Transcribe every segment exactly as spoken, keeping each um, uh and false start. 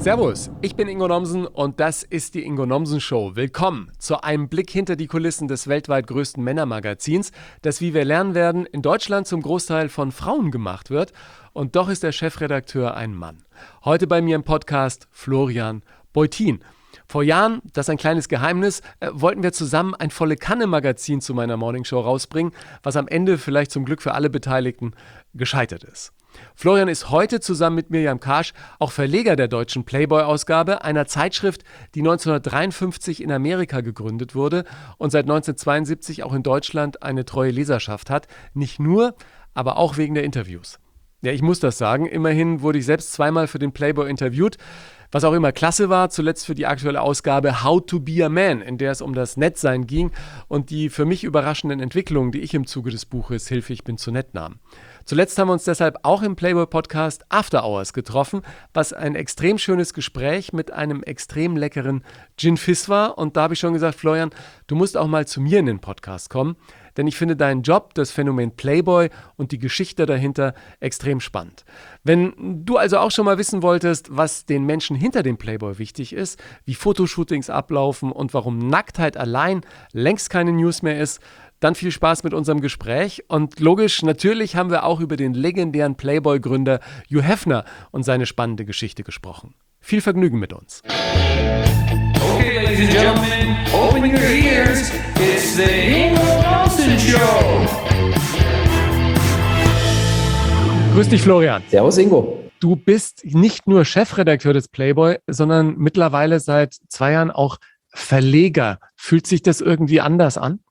Servus, ich bin Ingo Nomsen und das ist die Ingo Nomsen Show. Willkommen zu einem Blick hinter die Kulissen des weltweit größten Männermagazins, das, wie wir lernen werden, in Deutschland zum Großteil von Frauen gemacht wird. Und doch ist der Chefredakteur ein Mann. Heute bei mir im Podcast Florian Beutin. Vor Jahren, das ist ein kleines Geheimnis, äh, wollten wir zusammen ein Volle-Kanne-Magazin zu meiner Morningshow rausbringen, was am Ende vielleicht zum Glück für alle Beteiligten gescheitert ist. Florian ist heute zusammen mit Mirjam Karsch auch Verleger der deutschen Playboy-Ausgabe, einer Zeitschrift, die neunzehnhundertdreiundfünfzig in Amerika gegründet wurde und seit neunzehnhundertzweiundsiebzig auch in Deutschland eine treue Leserschaft hat. Nicht nur, aber auch wegen der Interviews. Ja, ich muss das sagen, immerhin wurde ich selbst zweimal für den Playboy interviewt, was auch immer klasse war, zuletzt für die aktuelle Ausgabe How to be a Man, in der es um das Nettsein ging und die für mich überraschenden Entwicklungen, die ich im Zuge des Buches Hilfe, ich bin zu nett nahm. Zuletzt haben wir uns deshalb auch im Playboy-Podcast After Hours getroffen, was ein extrem schönes Gespräch mit einem extrem leckeren Gin Fizz war. Und da habe ich schon gesagt, Florian, du musst auch mal zu mir in den Podcast kommen, denn ich finde deinen Job, das Phänomen Playboy und die Geschichte dahinter extrem spannend. Wenn du also auch schon mal wissen wolltest, was den Menschen hinter dem Playboy wichtig ist, wie Fotoshootings ablaufen und warum Nacktheit allein längst keine News mehr ist, dann viel Spaß mit unserem Gespräch. Und logisch, natürlich haben wir auch über den legendären Playboy-Gründer Hugh Hefner und seine spannende Geschichte gesprochen. Viel Vergnügen mit uns. Okay, ladies and gentlemen, open your ears. It's the Ingo Nomsen Show. Grüß dich, Florian. Servus, Ingo. Du bist nicht nur Chefredakteur des Playboy, sondern mittlerweile seit zwei Jahren auch Verleger. Fühlt sich das irgendwie anders an?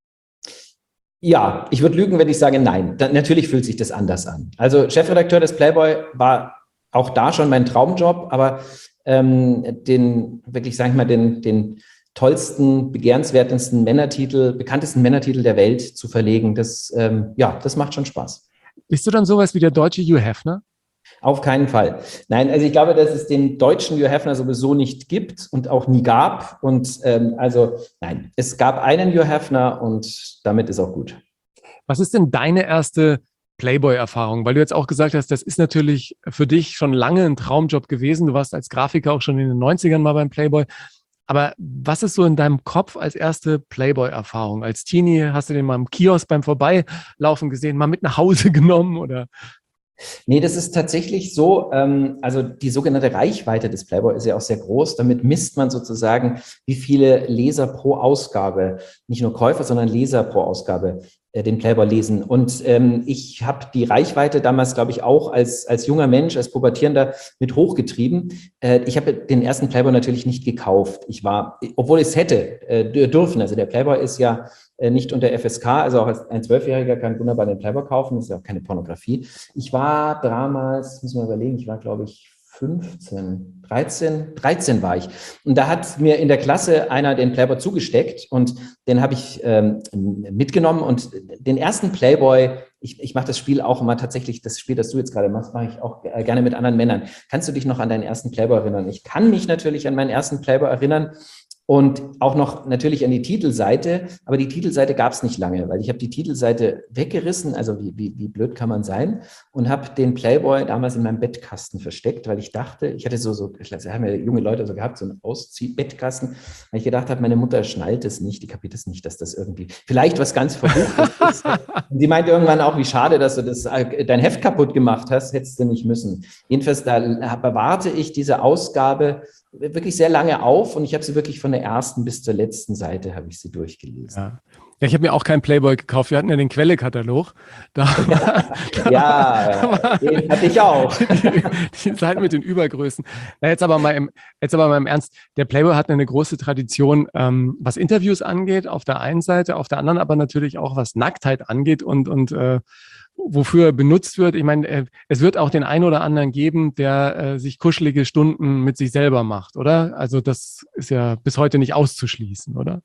Ja, ich würde lügen, wenn ich sage nein. Da, natürlich fühlt sich das anders an. Also Chefredakteur des Playboy war auch da schon mein Traumjob, aber ähm, den, wirklich, sag ich mal, den, den tollsten, begehrenswertesten Männertitel, bekanntesten Männertitel der Welt zu verlegen, das, ähm, ja, das macht schon Spaß. Bist du dann sowas wie der deutsche Hugh Hefner? Auf keinen Fall. Nein, also ich glaube, dass es den deutschen Hugh Hefner sowieso nicht gibt und auch nie gab. Und ähm, also nein, es gab einen Hugh Hefner und damit ist auch gut. Was ist denn deine erste Playboy-Erfahrung? Weil du jetzt auch gesagt hast, das ist natürlich für dich schon lange ein Traumjob gewesen. Du warst als Grafiker auch schon in den neunzigern mal beim Playboy. Aber was ist so in deinem Kopf als erste Playboy-Erfahrung? Als Teenie hast du den mal im Kiosk beim Vorbeilaufen gesehen, mal mit nach Hause genommen oder? Nee, das ist tatsächlich so, ähm, also die sogenannte Reichweite des Playboy ist ja auch sehr groß. Damit misst man sozusagen, wie viele Leser pro Ausgabe, nicht nur Käufer, sondern Leser pro Ausgabe äh, den Playboy lesen. Und ähm, ich habe die Reichweite damals, glaube ich, auch als, als junger Mensch, als Pubertierender mit hochgetrieben. Äh, ich habe den ersten Playboy natürlich nicht gekauft. Ich war, obwohl ich es hätte äh, dürfen, also der Playboy ist ja nicht unter F S K, also auch als ein Zwölfjähriger kann wunderbar den Playboy kaufen, das ist ja auch keine Pornografie. Ich war damals, muss man überlegen, ich war glaube ich fünfzehn, dreizehn, dreizehn war ich. Und da hat mir in der Klasse einer den Playboy zugesteckt und den habe ich ähm, mitgenommen und den ersten Playboy, ich, ich mache das Spiel auch immer tatsächlich, das Spiel, das du jetzt gerade machst, mache ich auch gerne mit anderen Männern. Kannst du dich noch an deinen ersten Playboy erinnern? Ich kann mich natürlich an meinen ersten Playboy erinnern. Und auch noch natürlich an die Titelseite, aber die Titelseite gab es nicht lange, weil ich habe die Titelseite weggerissen, also wie, wie, wie blöd kann man sein, und habe den Playboy damals in meinem Bettkasten versteckt, weil ich dachte, ich hatte so, so ich haben ja junge Leute so gehabt, so einen Auszieh-Bettkasten, weil ich gedacht habe, meine Mutter schnallt es nicht, die kapiert es nicht, dass das irgendwie vielleicht was ganz Verruchtes ist. Und sie meinte irgendwann auch, wie schade, dass du das, dein Heft kaputt gemacht hast, hättest du nicht müssen. Jedenfalls, da bewahre ich diese Ausgabe wirklich sehr lange auf und ich habe sie wirklich von der ersten bis zur letzten Seite habe ich sie durchgelesen. Ja, ja, ich habe mir auch keinen Playboy gekauft. Wir hatten ja den Quelle-Katalog. Da war, da ja, war, den hatte ich auch. Die, die Seite mit den Übergrößen. Na, jetzt, aber mal im, jetzt aber mal im Ernst. Der Playboy hat eine große Tradition, ähm, was Interviews angeht, auf der einen Seite, auf der anderen aber natürlich auch, was Nacktheit angeht und, und äh, wofür benutzt wird. Ich meine, es wird auch den einen oder anderen geben, der äh, sich kuschelige Stunden mit sich selber macht, oder? Also das ist ja bis heute nicht auszuschließen, oder?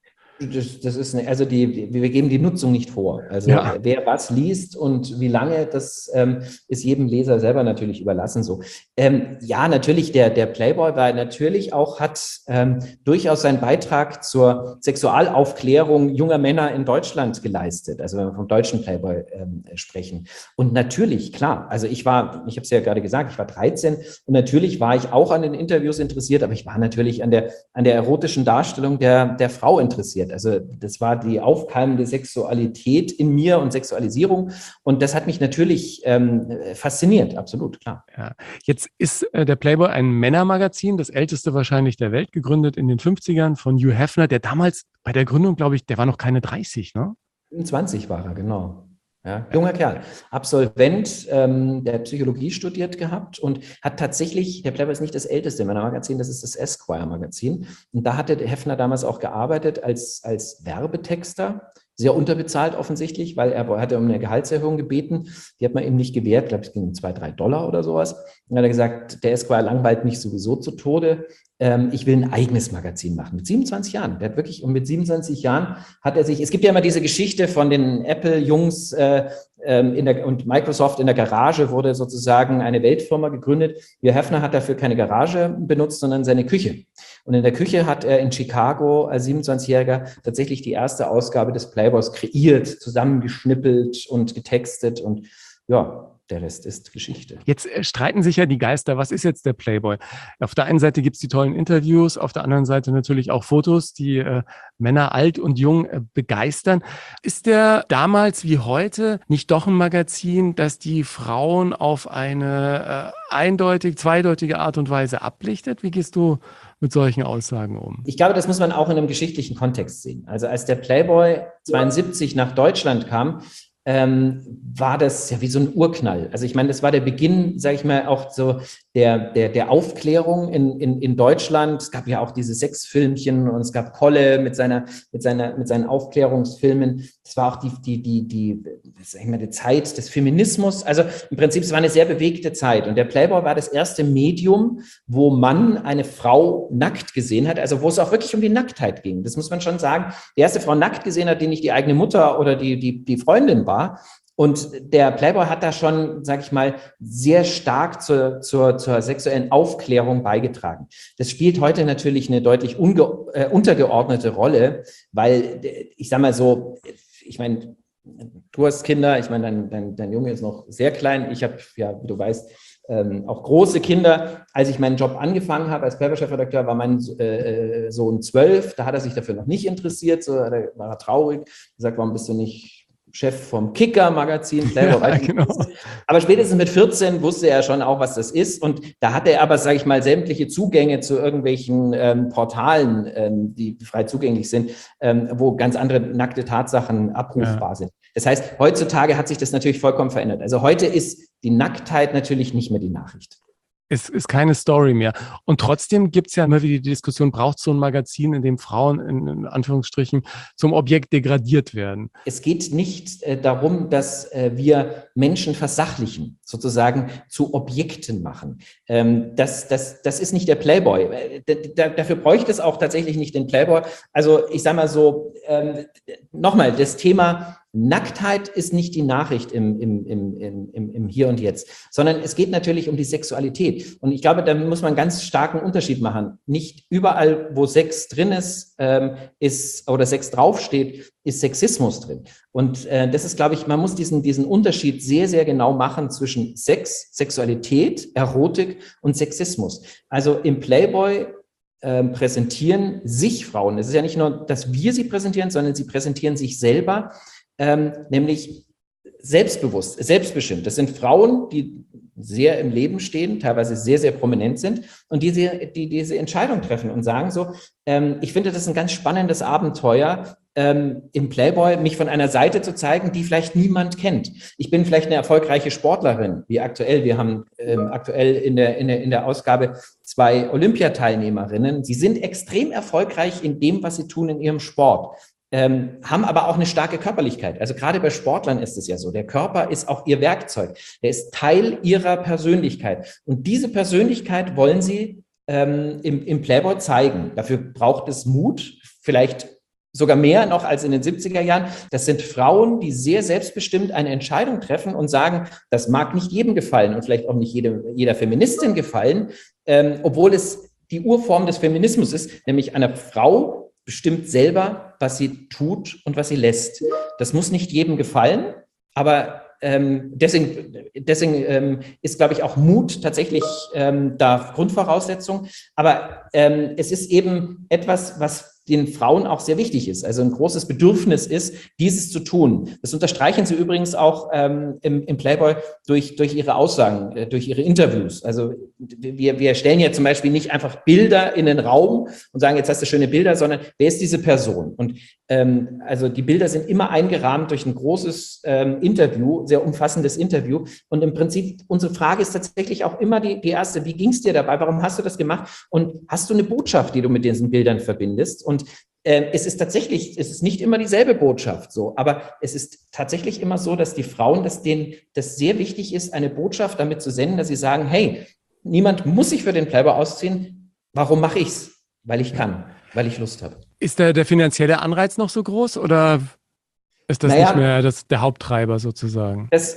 Das, das ist eine, also die, die, wir geben die Nutzung nicht vor. Also Ja. wer was liest und wie lange, das ähm, ist jedem Leser selber natürlich überlassen so. Ähm, ja, natürlich, der, der Playboy war natürlich auch, hat ähm, durchaus seinen Beitrag zur Sexualaufklärung junger Männer in Deutschland geleistet. Also wenn wir vom deutschen Playboy ähm, sprechen. Und natürlich, klar, also ich war, ich habe es ja gerade gesagt, ich war dreizehn und natürlich war ich auch an den Interviews interessiert, aber ich war natürlich an der, an der erotischen Darstellung der, der Frau interessiert. Also das war die aufkeimende Sexualität in mir und Sexualisierung. Und das hat mich natürlich ähm, fasziniert, absolut, klar. Ja. Jetzt ist äh, der Playboy ein Männermagazin, das älteste wahrscheinlich der Welt, gegründet in den fünfzigern von Hugh Hefner, der damals bei der Gründung, glaube ich, der war noch keine dreißig, ne? zwanzig war er, genau. Ja, junger Kerl, Absolvent, ähm, der Psychologie studiert gehabt und hat tatsächlich, der Playboy ist nicht das älteste Männermagazin, das ist das Esquire-Magazin. Und da hatte der Hefner damals auch gearbeitet als, als Werbetexter, sehr unterbezahlt offensichtlich, weil er hatte um eine Gehaltserhöhung gebeten. Die hat man ihm nicht gewährt, ich glaube, es ging um zwei, drei Dollar oder sowas. Und dann hat er gesagt, der Esquire langweilt mich sowieso zu Tode. Ähm, ich will ein eigenes Magazin machen. Mit siebenundzwanzig Jahren. Der hat wirklich, und mit siebenundzwanzig Jahren hat er sich, es gibt ja immer diese Geschichte von den Apple-Jungs äh, ähm, in der, und Microsoft in der Garage wurde sozusagen eine Weltfirma gegründet. Hugh Hefner hat dafür keine Garage benutzt, sondern seine Küche. Und in der Küche hat er in Chicago als siebenundzwanzigjähriger tatsächlich die erste Ausgabe des Playboys kreiert, zusammengeschnippelt und getextet und ja, der Rest ist Geschichte. Jetzt äh, streiten sich ja die Geister. Was ist jetzt der Playboy? Auf der einen Seite gibt es die tollen Interviews, auf der anderen Seite natürlich auch Fotos, die äh, Männer alt und jung äh, begeistern. Ist der damals wie heute nicht doch ein Magazin, das die Frauen auf eine äh, eindeutig, zweideutige Art und Weise ablichtet? Wie gehst du mit solchen Aussagen um? Ich glaube, das muss man auch in einem geschichtlichen Kontext sehen. Also als der Playboy zweiundsiebzig nach Deutschland kam, ähm, war das ja wie so ein Urknall. Also ich meine, das war der Beginn, sage ich mal, auch so der, der, der Aufklärung in, in, in Deutschland. Es gab ja auch diese Sexfilmchen und es gab Kolle mit seiner, mit seiner, mit seinen Aufklärungsfilmen. Es war auch die, die, die, die, sag ich mal, die Zeit des Feminismus. Also im Prinzip, es war eine sehr bewegte Zeit. Und der Playboy war das erste Medium, wo man eine Frau nackt gesehen hat, also wo es auch wirklich um die Nacktheit ging. Das muss man schon sagen. Die erste Frau nackt gesehen hat, die nicht die eigene Mutter oder die, die, die Freundin war. Und der Playboy hat da schon, sag ich mal, sehr stark zur, zur, zur sexuellen Aufklärung beigetragen. Das spielt heute natürlich eine deutlich unge, äh, untergeordnete Rolle, weil, ich sag mal so, ich meine, du hast Kinder, ich meine, dein, dein, dein Junge ist noch sehr klein. Ich habe, ja, wie du weißt, ähm, auch große Kinder. Als ich meinen Job angefangen habe als Playboy-Chefredakteur, war mein äh, Sohn zwölf. Da hat er sich dafür noch nicht interessiert. So, da war er traurig, gesagt, warum bist du nicht Chef vom Kicker-Magazin, Playboy, ja, genau. Aber spätestens mit vierzehn wusste er schon auch, was das ist. Und da hatte er aber, sage ich mal, sämtliche Zugänge zu irgendwelchen ähm, Portalen, ähm, die frei zugänglich sind, ähm, wo ganz andere nackte Tatsachen abrufbar ja. sind. Das heißt, heutzutage hat sich das natürlich vollkommen verändert. Also heute ist die Nacktheit natürlich nicht mehr die Nachricht. Es ist keine Story mehr. Und trotzdem gibt es ja immer wieder die Diskussion, braucht so ein Magazin, in dem Frauen in, in Anführungsstrichen zum Objekt degradiert werden? Es geht nicht äh, darum, dass äh, wir Menschen versachlichen, sozusagen zu Objekten machen. Ähm, das, das, das ist nicht der Playboy. D- d- dafür bräuchte es auch tatsächlich nicht den Playboy. Also ich sage mal so, ähm, nochmal, das Thema Nacktheit ist nicht die Nachricht im, im, im, im, im Hier und Jetzt, sondern es geht natürlich um die Sexualität. Und ich glaube, da muss man einen ganz starken Unterschied machen. Nicht überall, wo Sex drin ist, ähm, ist oder Sex draufsteht, ist Sexismus drin. Und äh, das ist, glaube ich, man muss diesen, diesen Unterschied sehr, sehr genau machen zwischen Sex, Sexualität, Erotik und Sexismus. Also im Playboy äh, präsentieren sich Frauen. Es ist ja nicht nur, dass wir sie präsentieren, sondern sie präsentieren sich selber, Ähm, nämlich selbstbewusst, selbstbestimmt. Das sind Frauen, die sehr im Leben stehen, teilweise sehr, sehr prominent sind und die, die diese Entscheidung treffen und sagen so, ähm, ich finde das ein ganz spannendes Abenteuer, ähm, im Playboy mich von einer Seite zu zeigen, die vielleicht niemand kennt. Ich bin vielleicht eine erfolgreiche Sportlerin, wie aktuell. Wir haben ähm, aktuell in der, in, der, in der Ausgabe zwei Olympiateilnehmerinnen. Sie sind extrem erfolgreich in dem, was sie tun in ihrem Sport. Ähm, haben aber auch eine starke Körperlichkeit. Also gerade bei Sportlern ist es ja so. Der Körper ist auch ihr Werkzeug. Der ist Teil ihrer Persönlichkeit. Und diese Persönlichkeit wollen sie ähm, im, im Playboy zeigen. Dafür braucht es Mut, vielleicht sogar mehr noch als in den siebziger Jahren. Das sind Frauen, die sehr selbstbestimmt eine Entscheidung treffen und sagen, das mag nicht jedem gefallen und vielleicht auch nicht jede, jeder Feministin gefallen, ähm, obwohl es die Urform des Feminismus ist, nämlich eine Frau bestimmt selber, was sie tut und was sie lässt. Das muss nicht jedem gefallen, aber ähm, deswegen, deswegen ähm, ist, glaube ich, auch Mut tatsächlich ähm, da Grundvoraussetzung. Aber ähm, es ist eben etwas, was den Frauen auch sehr wichtig ist, also ein großes Bedürfnis ist, dieses zu tun. Das unterstreichen sie übrigens auch ähm, im, im Playboy durch, durch ihre Aussagen, äh, durch ihre Interviews. Also wir, wir stellen ja zum Beispiel nicht einfach Bilder in den Raum und sagen, jetzt hast du schöne Bilder, sondern wer ist diese Person? Und ähm, also die Bilder sind immer eingerahmt durch ein großes ähm, Interview, sehr umfassendes Interview. Und im Prinzip, unsere Frage ist tatsächlich auch immer die, die erste, wie ging es dir dabei? Warum hast du das gemacht? Und hast du eine Botschaft, die du mit diesen Bildern verbindest? Und äh, es ist tatsächlich, es ist nicht immer dieselbe Botschaft so, aber es ist tatsächlich immer so, dass die Frauen, dass denen das sehr wichtig ist, eine Botschaft damit zu senden, dass sie sagen, hey, niemand muss sich für den Playboy ausziehen. Warum mache ich's? Weil ich kann, weil ich Lust habe. Ist der, der finanzielle Anreiz noch so groß oder ist das Naja, nicht mehr das, der Haupttreiber sozusagen? Das,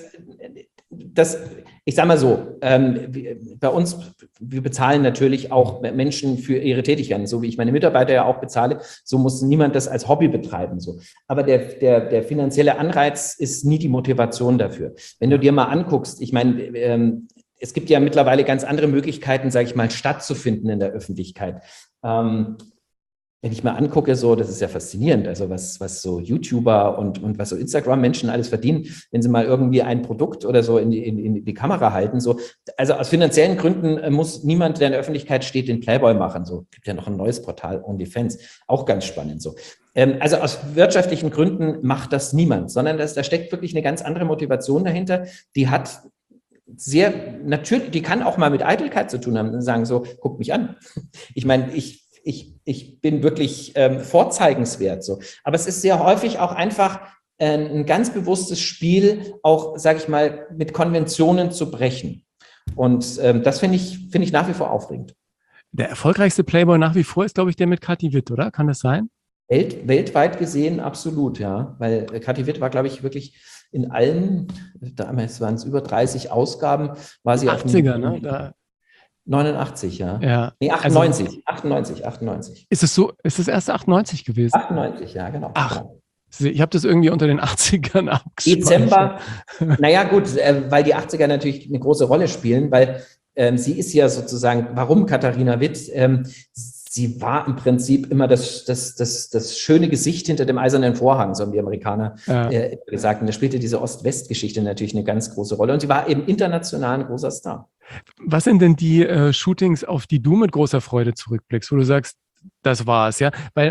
das, ich sage mal so, ähm, bei uns, wir bezahlen natürlich auch Menschen für ihre Tätigkeiten, so wie ich meine Mitarbeiter ja auch bezahle, so muss niemand das als Hobby betreiben. So. Aber der, der, der finanzielle Anreiz ist nie die Motivation dafür. Wenn du dir mal anguckst, ich meine, ähm, es gibt ja mittlerweile ganz andere Möglichkeiten, sage ich mal, stattzufinden in der Öffentlichkeit. Ähm, Wenn ich mal angucke, so, das ist ja faszinierend, also was, was so YouTuber und, und was so Instagram-Menschen alles verdienen, wenn sie mal irgendwie ein Produkt oder so in die, in, in die Kamera halten, so. Also aus finanziellen Gründen muss niemand, der in der Öffentlichkeit steht, den Playboy machen, so. Gibt ja noch ein neues Portal, OnlyFans, auch ganz spannend, so. Ähm, also aus wirtschaftlichen Gründen macht das niemand, sondern das, da steckt wirklich eine ganz andere Motivation dahinter, die hat sehr, natürlich, die kann auch mal mit Eitelkeit zu tun haben und sagen so, guck mich an. Ich meine, ich Ich, ich bin wirklich ähm, vorzeigenswert. So. Aber es ist sehr häufig auch einfach äh, ein ganz bewusstes Spiel, auch, sage ich mal, mit Konventionen zu brechen. Und ähm, das finde ich, finde ich nach wie vor aufregend. Der erfolgreichste Playboy nach wie vor ist, glaube ich, der mit Kathi Witt, oder? Kann das sein? Welt, weltweit gesehen absolut, ja. Weil Kathi Witt war, glaube ich, wirklich in allen, damals waren es über dreißig Ausgaben, war sie achtziger, auf ne? Da neunundachtzig, ja. Ja. Nee, achtundneunzig, also, achtundneunzig, achtundneunzig. Ist es so, ist es erst achtundneunzig gewesen? achtundneunzig, ja, genau. Ach, genau. Ich habe das irgendwie unter den achtzigern abgespeichert. Dezember, naja gut, äh, weil die achtziger natürlich eine große Rolle spielen, weil ähm, sie ist ja sozusagen, warum Katharina Witt? Ähm, sie war im Prinzip immer das, das, das, das schöne Gesicht hinter dem eisernen Vorhang, so haben die Amerikaner ja. äh, gesagt. Und da spielte diese Ost-West-Geschichte natürlich eine ganz große Rolle. Und sie war eben international ein großer Star. Was sind denn die äh, Shootings, auf die du mit großer Freude zurückblickst, wo du sagst, das war's, ja? Weil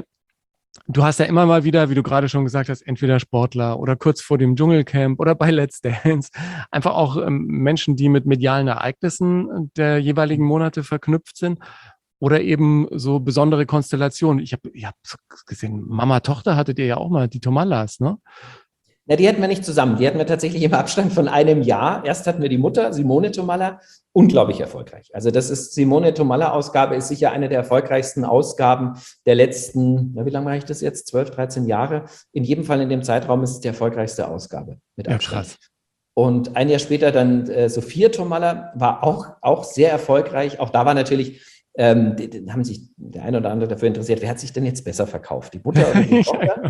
du hast ja immer mal wieder, wie du gerade schon gesagt hast, entweder Sportler oder kurz vor dem Dschungelcamp oder bei Let's Dance, einfach auch ähm, Menschen, die mit medialen Ereignissen der jeweiligen Monate verknüpft sind oder eben so besondere Konstellationen. Ich habe ich hab gesehen, Mama-Tochter hattet ihr ja auch mal, die Tomalas, ne? Na, die hatten wir nicht zusammen. Die hatten wir tatsächlich im Abstand von einem Jahr. Erst hatten wir die Mutter, Simone Tomalla, unglaublich erfolgreich. Also das ist, Simone Tomalla-Ausgabe ist sicher eine der erfolgreichsten Ausgaben der letzten, na, wie lange mache ich das jetzt? zwölf, dreizehn Jahre. In jedem Fall in dem Zeitraum ist es die erfolgreichste Ausgabe. Mit Abstand. Ja, krass. Und ein Jahr später dann äh, Sophia Tomalla war auch, auch sehr erfolgreich. Auch da war natürlich, ähm, die, die haben sich der eine oder andere dafür interessiert, wer hat sich denn jetzt besser verkauft? Die Mutter oder die Tochter?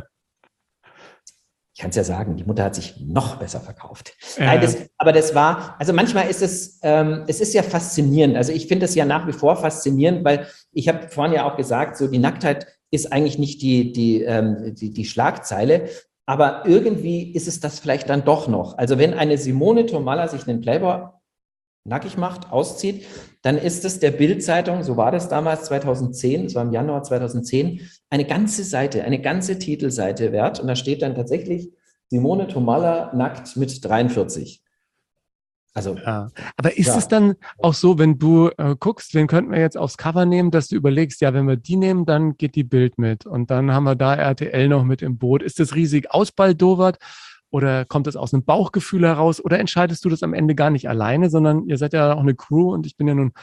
Ich kann es ja sagen, die Mutter hat sich noch besser verkauft. Äh. Nein, das, aber das war, also manchmal ist es, ähm, es ist ja faszinierend. Also ich finde es ja nach wie vor faszinierend, weil ich habe vorhin ja auch gesagt, so die Nacktheit ist eigentlich nicht die, die, ähm, die, die Schlagzeile, aber irgendwie ist es das vielleicht dann doch noch. Also wenn eine Simone Tomalla sich einen Playboy nackig macht, auszieht, dann ist es der Bild-Zeitung, so war das damals zweitausendzehn, das war im Januar zweitausendzehn, eine ganze Seite, eine ganze Titelseite wert. Und da steht dann tatsächlich Simone Tomalla nackt mit dreiundvierzig. Also, ja. Aber ist ja. es dann auch so, wenn du äh, guckst, wen könnten wir jetzt aufs Cover nehmen, dass du überlegst, ja, wenn wir die nehmen, dann geht die Bild mit. Und dann haben wir da R T L noch mit im Boot. Ist das riesig ausbaldowert? Oder kommt das aus einem Bauchgefühl heraus? Oder entscheidest du das am Ende gar nicht alleine, sondern ihr seid ja auch eine Crew und ich bin ja nun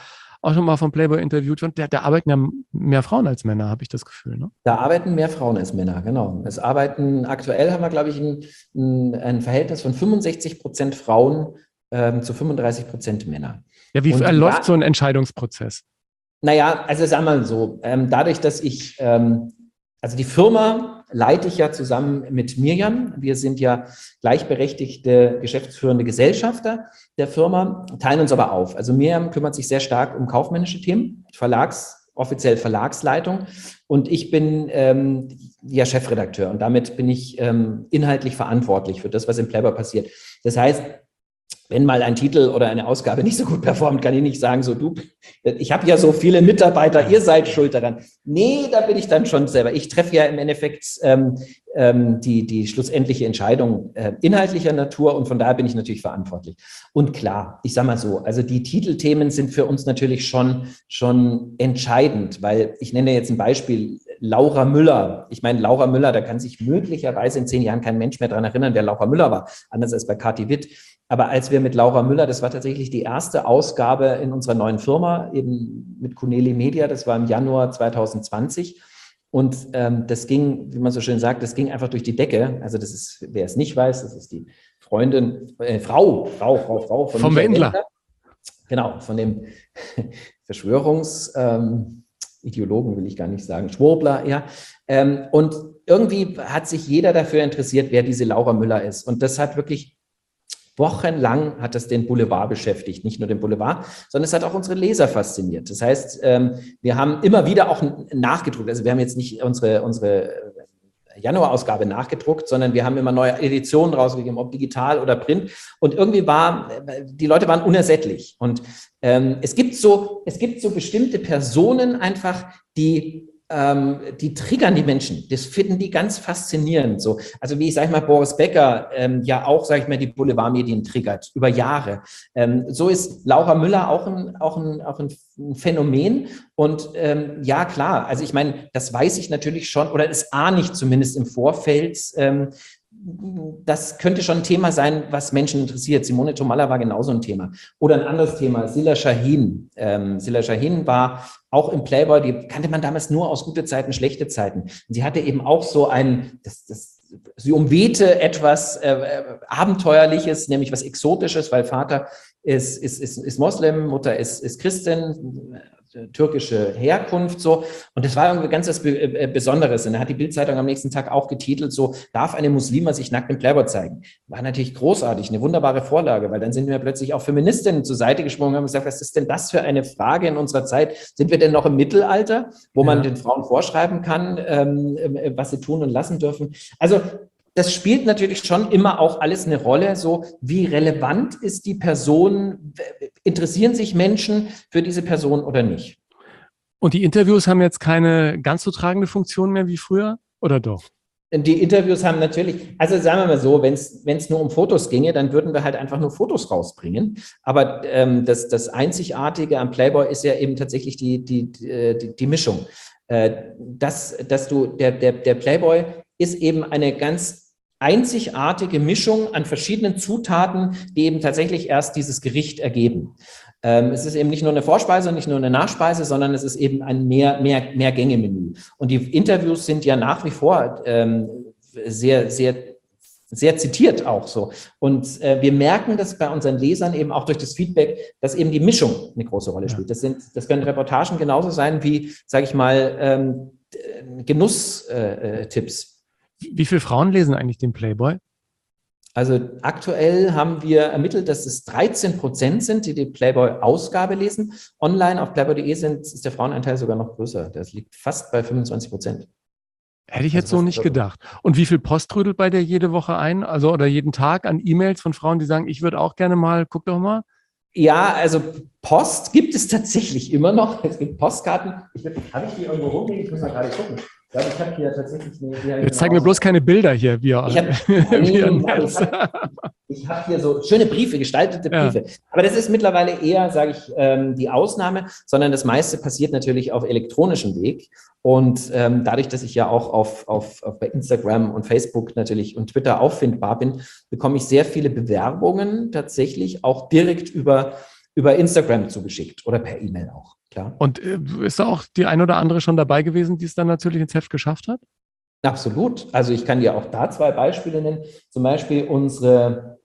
auch schon mal vom Playboy interviewt wird, da, da arbeiten ja mehr Frauen als Männer, habe ich das Gefühl. Ne? Da arbeiten mehr Frauen als Männer, genau. Es arbeiten, aktuell haben wir, glaube ich, ein, ein, ein Verhältnis von fünfundsechzig Prozent Frauen ähm, zu fünfunddreißig Prozent Männer. Ja, wie Und läuft da, so ein Entscheidungsprozess? Naja, also sagen wir mal so, ähm, dadurch, dass ich, ähm, also die Firma leite ich ja zusammen mit Mirjam. Wir sind ja gleichberechtigte geschäftsführende Gesellschafter der Firma, teilen uns aber auf. Also Mirjam kümmert sich sehr stark um kaufmännische Themen, Verlags, offiziell Verlagsleitung, und ich bin ähm, ja Chefredakteur und damit bin ich ähm, inhaltlich verantwortlich für das, was im Playboy passiert. Das heißt, wenn mal ein Titel oder eine Ausgabe nicht so gut performt, kann ich nicht sagen, so du, ich habe ja so viele Mitarbeiter, ihr seid schuld daran. Nee, da bin ich dann schon selber. Ich treffe ja im Endeffekt ähm, ähm, die, die schlussendliche Entscheidung äh, inhaltlicher Natur und von daher bin ich natürlich verantwortlich. Und klar, ich sage mal so, also die Titelthemen sind für uns natürlich schon, schon entscheidend, weil ich nenne jetzt ein Beispiel, Laura Müller. Ich meine, Laura Müller, da kann sich möglicherweise in zehn Jahren kein Mensch mehr daran erinnern, wer Laura Müller war, anders als bei Kathi Witt. Aber als wir mit Laura Müller, das war tatsächlich die erste Ausgabe in unserer neuen Firma, eben mit Kuneli Media, das war im Januar zwanzig zwanzig. Und ähm, das ging, wie man so schön sagt, das ging einfach durch die Decke. Also das ist, wer es nicht weiß, das ist die Freundin, äh, Frau, Frau, Frau, Frau von vom Michael Wendler. Wendler. Genau, von dem Verschwörungsideologen, ähm, will ich gar nicht sagen, Schwurbler, ja. Ähm, und irgendwie hat sich jeder dafür interessiert, wer diese Laura Müller ist. Und das hat wirklich wochenlang hat das den Boulevard beschäftigt, nicht nur den Boulevard, sondern es hat auch unsere Leser fasziniert. Das heißt, wir haben immer wieder auch nachgedruckt. Also wir haben jetzt nicht unsere, unsere Januarausgabe nachgedruckt, sondern wir haben immer neue Editionen rausgegeben, ob digital oder print. Und irgendwie war, die Leute waren unersättlich. Und ähm, es gibt so, es gibt so bestimmte Personen einfach, die Ähm, die triggern die Menschen, das finden die ganz faszinierend. So. Also wie ich, sage ich mal, Boris Becker ähm, ja auch, sage ich mal, die Boulevardmedien triggert, über Jahre. Ähm, so ist Laura Müller auch ein, auch ein, auch ein Phänomen. Und ähm, ja, klar, also ich meine, das weiß ich natürlich schon, oder das ahne ich zumindest im Vorfeld, ähm, das könnte schon ein Thema sein, was Menschen interessiert. Simone Tomalla war genauso ein Thema. Oder ein anderes Thema, Silla Shahin. Ähm, Silla Shahin war auch im Playboy, die kannte man damals nur aus gute Zeiten, schlechte Zeiten. Und sie hatte eben auch so ein, das, das, sie umwehte etwas äh, Abenteuerliches, nämlich was Exotisches, weil Vater ist, ist, ist, ist Moslem, Mutter ist, ist Christin, türkische Herkunft, so. Und das war irgendwie ganz was Besonderes. Und da hat die Bild-Zeitung am nächsten Tag auch getitelt, so, darf eine Muslima sich nackt im Playboy zeigen? War natürlich großartig, eine wunderbare Vorlage, weil dann sind wir plötzlich auch Feministinnen zur Seite gesprungen und haben gesagt, was ist denn das für eine Frage in unserer Zeit? Sind wir denn noch im Mittelalter, wo man ja. den Frauen vorschreiben kann, ähm, was sie tun und lassen dürfen? Also, das spielt natürlich schon immer auch alles eine Rolle, so wie relevant ist die Person, interessieren sich Menschen für diese Person oder nicht? Und die Interviews haben jetzt keine ganz so tragende Funktion mehr wie früher, oder doch? Die Interviews haben natürlich, also sagen wir mal so, wenn es nur um Fotos ginge, dann würden wir halt einfach nur Fotos rausbringen. Aber ähm, das, das Einzigartige am Playboy ist ja eben tatsächlich die, die, die, die Mischung. Äh, dass, dass du, der, der, der Playboy ist eben eine ganz einzigartige Mischung an verschiedenen Zutaten, die eben tatsächlich erst dieses Gericht ergeben. Ähm, es ist eben nicht nur eine Vorspeise, nicht nur eine Nachspeise, sondern es ist eben ein mehr, mehr, mehr Gänge-Menü. Und die Interviews sind ja nach wie vor ähm, sehr, sehr, sehr zitiert auch so. Und äh, wir merken das bei unseren Lesern eben auch durch das Feedback, dass eben die Mischung eine große Rolle spielt. Das sind, das können Reportagen genauso sein wie, sage ich mal, ähm, Genusstipps. Äh, Wie viele Frauen lesen eigentlich den Playboy? Also aktuell haben wir ermittelt, dass es dreizehn Prozent sind, die die Playboy-Ausgabe lesen. Online auf playboy punkt de sind, ist der Frauenanteil sogar noch größer. Das liegt fast bei fünfundzwanzig Prozent. Hätte ich jetzt also so nicht gedacht. Und wie viel Post trödelt bei dir jede Woche ein? Also oder jeden Tag an E-Mails von Frauen, die sagen, ich würde auch gerne mal, guck doch mal. Ja, also Post gibt es tatsächlich immer noch. Es gibt Postkarten. Habe ich die irgendwo rumliegen? Ich muss mal gerade gucken. Ja, ich habe hier tatsächlich eine, hier Jetzt zeigen wir bloß keine Bilder hier. Wie, ich habe hab, hab hier so schöne Briefe, gestaltete Briefe. Ja. Aber das ist mittlerweile eher, sage ich, ähm, die Ausnahme, sondern das meiste passiert natürlich auf elektronischem Weg. Und ähm, dadurch, dass ich ja auch auf, auf, auf bei Instagram und Facebook natürlich und Twitter auffindbar bin, bekomme ich sehr viele Bewerbungen tatsächlich auch direkt über über Instagram zugeschickt oder per E-Mail auch, klar. Und äh, ist da auch die ein oder andere schon dabei gewesen, die es dann natürlich ins Heft geschafft hat? Absolut. Also ich kann dir auch da zwei Beispiele nennen. Zum Beispiel unsere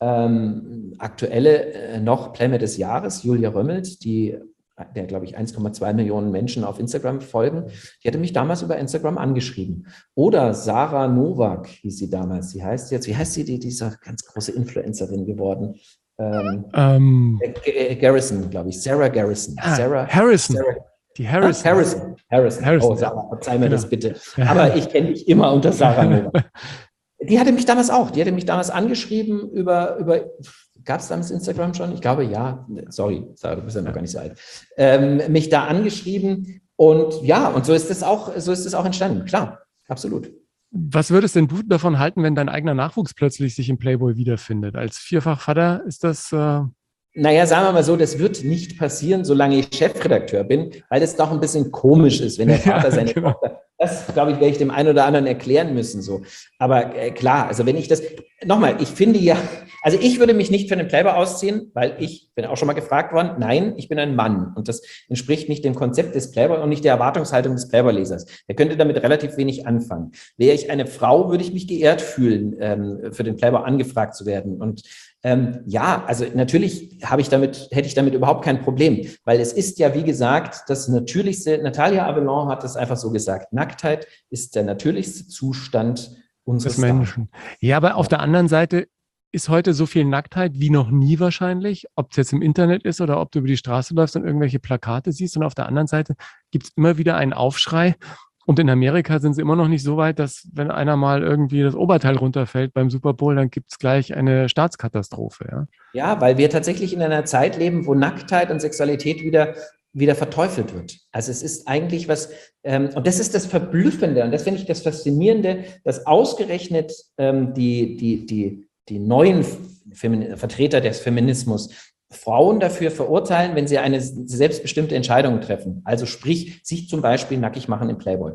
ähm, aktuelle äh, noch Playmate des Jahres, Julia Römmelt, die der, glaube ich, eins Komma zwei Millionen Menschen auf Instagram folgen, die hatte mich damals über Instagram angeschrieben. Oder Sarah Novak hieß sie damals. Sie heißt jetzt, wie heißt sie, die, die ist eine ganz große Influencerin geworden. Ähm, ähm, Garrison, glaube ich. Sarah Garrison. Ah, Sarah Harrison. Sarah, Die Harrison. Ah, Harrison. Harrison. Harrison. Oh, Sarah, verzeih mir Genau. das bitte. Aber ich kenne dich immer unter Sarah Novak. Die hatte mich damals auch. Die hatte mich damals angeschrieben über, über gab es damals Instagram schon? Ich glaube, ja. Sorry, Sarah, du bist ja noch gar nicht so alt. Ähm, mich da angeschrieben und ja, und so ist es auch, so ist es auch entstanden. Klar, absolut. Was würdest denn du davon halten, wenn dein eigener Nachwuchs plötzlich sich im Playboy wiederfindet? Als Vierfachvater ist das... Äh Naja, sagen wir mal so, das wird nicht passieren, solange ich Chefredakteur bin, weil das doch ein bisschen komisch ist, wenn der Vater Ja, seine genau. Tochter, das, glaube ich, werde ich dem einen oder anderen erklären müssen. So. Aber äh, klar, also wenn ich das, nochmal, ich finde ja, also ich würde mich nicht für einen Playboy ausziehen, weil ich bin auch schon mal gefragt worden, nein, ich bin ein Mann und das entspricht nicht dem Konzept des Playboy und nicht der Erwartungshaltung des Playboy-Lesers. Der könnte damit relativ wenig anfangen. Wäre ich eine Frau, würde ich mich geehrt fühlen, ähm, für den Playboy angefragt zu werden. Und Ähm, ja, also natürlich habe ich damit, hätte ich damit überhaupt kein Problem, weil es ist ja, wie gesagt, das natürlichste, Natalia Avellan hat das einfach so gesagt, Nacktheit ist der natürlichste Zustand unseres des Menschen. Ja, aber auf der anderen Seite ist heute so viel Nacktheit wie noch nie wahrscheinlich, ob es jetzt im Internet ist oder ob du über die Straße läufst und irgendwelche Plakate siehst. Und auf der anderen Seite gibt es immer wieder einen Aufschrei. Und in Amerika sind sie immer noch nicht so weit, dass wenn einer mal irgendwie das Oberteil runterfällt beim Super Bowl, dann gibt es gleich eine Staatskatastrophe. Ja? Ja, weil wir tatsächlich in einer Zeit leben, wo Nacktheit und Sexualität wieder, wieder verteufelt wird. Also es ist eigentlich was, ähm, und das ist das Verblüffende und das finde ich das Faszinierende, dass ausgerechnet ähm, die, die, die, die neuen Femin- Vertreter des Feminismus Frauen dafür verurteilen, wenn sie eine selbstbestimmte Entscheidung treffen. Also sprich, sich zum Beispiel nackig machen im Playboy.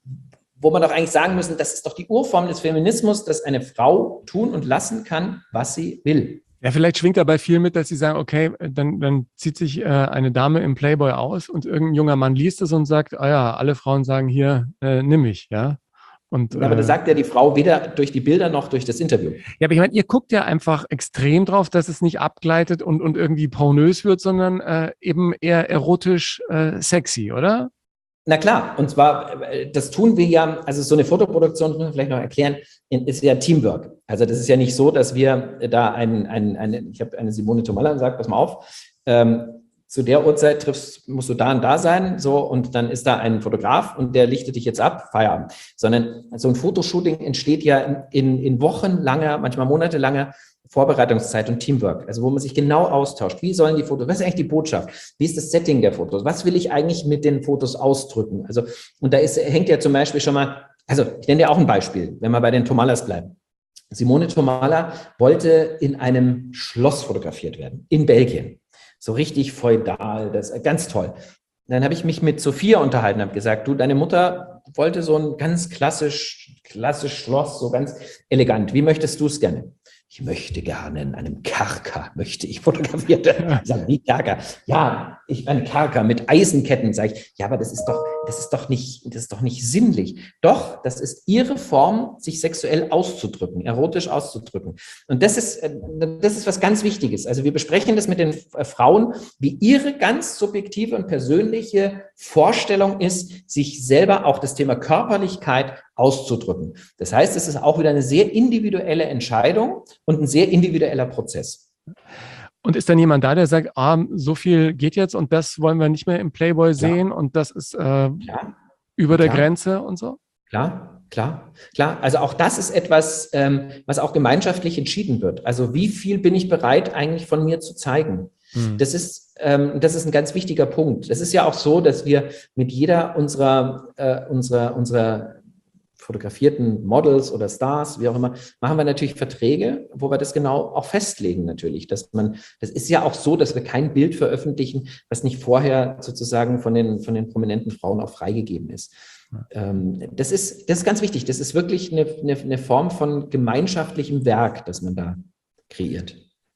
Wo man doch eigentlich sagen müssen, das ist doch die Urform des Feminismus, dass eine Frau tun und lassen kann, was sie will. Ja, vielleicht schwingt dabei viel mit, dass sie sagen, okay, dann, dann zieht sich äh, eine Dame im Playboy aus und irgendein junger Mann liest es und sagt, ah ja, alle Frauen sagen hier, äh, nimm mich, ja. Und, ja, aber das sagt ja die Frau weder durch die Bilder noch durch das Interview. Ja, aber ich meine, ihr guckt ja einfach extrem drauf, dass es nicht abgleitet und, und irgendwie pornös wird, sondern äh, eben eher erotisch äh, sexy, oder? Na klar, und zwar, das tun wir ja, also so eine Fotoproduktion, muss man vielleicht noch erklären, ist ja Teamwork. Also das ist ja nicht so, dass wir da ein, ein, eine, ich habe eine Simone Tomalla gesagt, pass mal auf, ähm, zu der Uhrzeit triffst, musst du da und da sein, so, und dann ist da ein Fotograf und der lichtet dich jetzt ab, Feierabend. Sondern so ein Fotoshooting entsteht ja in, in wochenlanger, manchmal monatelanger Vorbereitungszeit und Teamwork, also wo man sich genau austauscht. Wie sollen die Fotos, was ist eigentlich die Botschaft? Wie ist das Setting der Fotos? Was will ich eigentlich mit den Fotos ausdrücken? Also, und da ist, hängt ja zum Beispiel schon mal, also ich nenne dir auch ein Beispiel, wenn wir bei den Tomallas bleiben. Simone Tomalla wollte in einem Schloss fotografiert werden, in Belgien. So richtig feudal, das ist ganz toll. Dann habe ich mich mit Sophia unterhalten, habe gesagt, du, deine Mutter wollte so ein ganz klassisch, klassisch Schloss, so ganz elegant. Wie möchtest du es gerne? Ich möchte gerne in einem Kerker, möchte ich fotografiert werden. Ich sage, wie Kerker? Ja, ich ein Kerker mit Eisenketten, sage ich. Ja, aber das ist doch, das ist doch nicht, das ist doch nicht sinnlich. Doch, das ist ihre Form, sich sexuell auszudrücken, erotisch auszudrücken. Und das ist, das ist was ganz Wichtiges. Also wir besprechen das mit den Frauen, wie ihre ganz subjektive und persönliche Vorstellung ist, sich selber auch das Thema Körperlichkeit auszudrücken. Das heißt, es ist auch wieder eine sehr individuelle Entscheidung und ein sehr individueller Prozess. Und ist dann jemand da, der sagt, ah, so viel geht jetzt und das wollen wir nicht mehr im Playboy sehen klar. Und das ist äh, klar. über der klar. Grenze und so? Klar, klar, klar. Also auch das ist etwas, ähm, was auch gemeinschaftlich entschieden wird. Also wie viel bin ich bereit, eigentlich von mir zu zeigen? Hm. Das ist, ähm, das ist ein ganz wichtiger Punkt. Das ist ja auch so, dass wir mit jeder unserer, äh, unserer, unserer fotografierten Models oder Stars, wie auch immer, machen wir natürlich Verträge, wo wir das genau auch festlegen natürlich, dass man, das ist ja auch so, dass wir kein Bild veröffentlichen, was nicht vorher sozusagen von den, von den prominenten Frauen auch freigegeben ist. Ähm, das ist, das ist ganz wichtig. Das ist wirklich eine, eine, eine Form von gemeinschaftlichem Werk, das man da kreiert.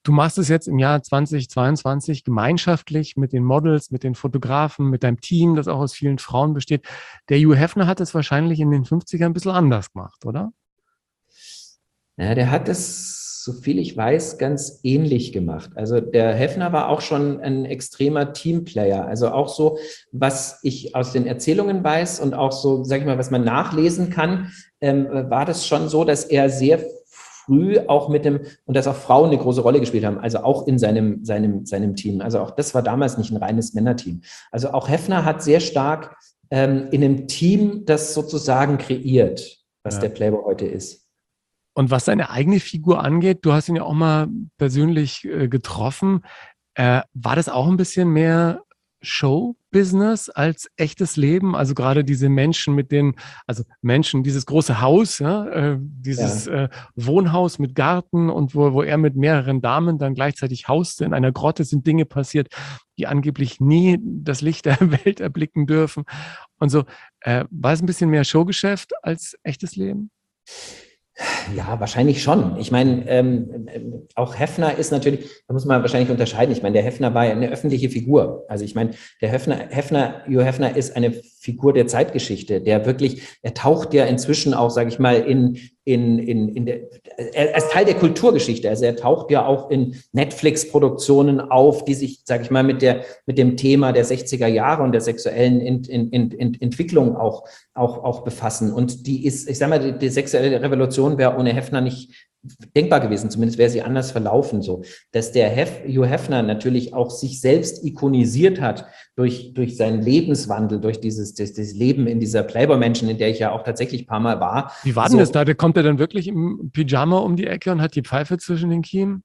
Du machst es jetzt im Jahr zweitausendzweiundzwanzig gemeinschaftlich mit den Models, mit den Fotografen, mit deinem Team, das auch aus vielen Frauen besteht. Der Hugh Hefner hat es wahrscheinlich in den fünfzigern ein bisschen anders gemacht, oder? Ja, der hat es, so viel ich weiß, ganz ähnlich gemacht. Also der Hefner war auch schon ein extremer Teamplayer. Also auch so, was ich aus den Erzählungen weiß und auch so, sag ich mal, was man nachlesen kann, ähm, war das schon so, dass er sehr früh auch mit dem, und dass auch Frauen eine große Rolle gespielt haben, also auch in seinem, seinem, seinem Team. Also auch das war damals nicht ein reines Männerteam. Also auch Hefner hat sehr stark ähm, in einem Team das sozusagen kreiert, was Ja. der Playboy heute ist. Und was seine eigene Figur angeht, du hast ihn ja auch mal persönlich äh, getroffen. Äh, war das auch ein bisschen mehr Show-Business als echtes Leben? Also gerade diese Menschen mit den, also Menschen, dieses große Haus, ja, äh, dieses Ja. äh, Wohnhaus mit Garten und wo, wo er mit mehreren Damen dann gleichzeitig hauste. In einer Grotte sind Dinge passiert, die angeblich nie das Licht der Welt erblicken dürfen. Und so, äh, war es ein bisschen mehr Showgeschäft als echtes Leben? Ja, wahrscheinlich schon. Ich meine, ähm, ähm, auch Hefner ist natürlich, da muss man wahrscheinlich unterscheiden. Ich meine, der Hefner war ja eine öffentliche Figur. Also ich meine, der Hefner, Hefner, Hugh Hefner ist eine Figur der Zeitgeschichte, der wirklich, er taucht ja inzwischen auch, sage ich mal, in, in, in, in der, er ist Teil der Kulturgeschichte. Also er taucht ja auch in Netflix-Produktionen auf, die sich, sage ich mal, mit der, mit dem Thema der sechziger Jahre und der sexuellen Ent, Ent, Ent, Ent, Entwicklung auch, auch, auch befassen. Und die ist, ich sage mal, die, die sexuelle Revolution wäre ohne Hefner nicht denkbar gewesen, zumindest wäre sie anders verlaufen, so. Dass der Hef, Hugh Hefner natürlich auch sich selbst ikonisiert hat durch, durch seinen Lebenswandel, durch dieses, das, das Leben in dieser Playboy-Menschen, in der ich ja auch tatsächlich ein paar Mal war. Wie war denn so, das da? Kommt er dann wirklich im Pyjama um die Ecke und hat die Pfeife zwischen den Kiemen?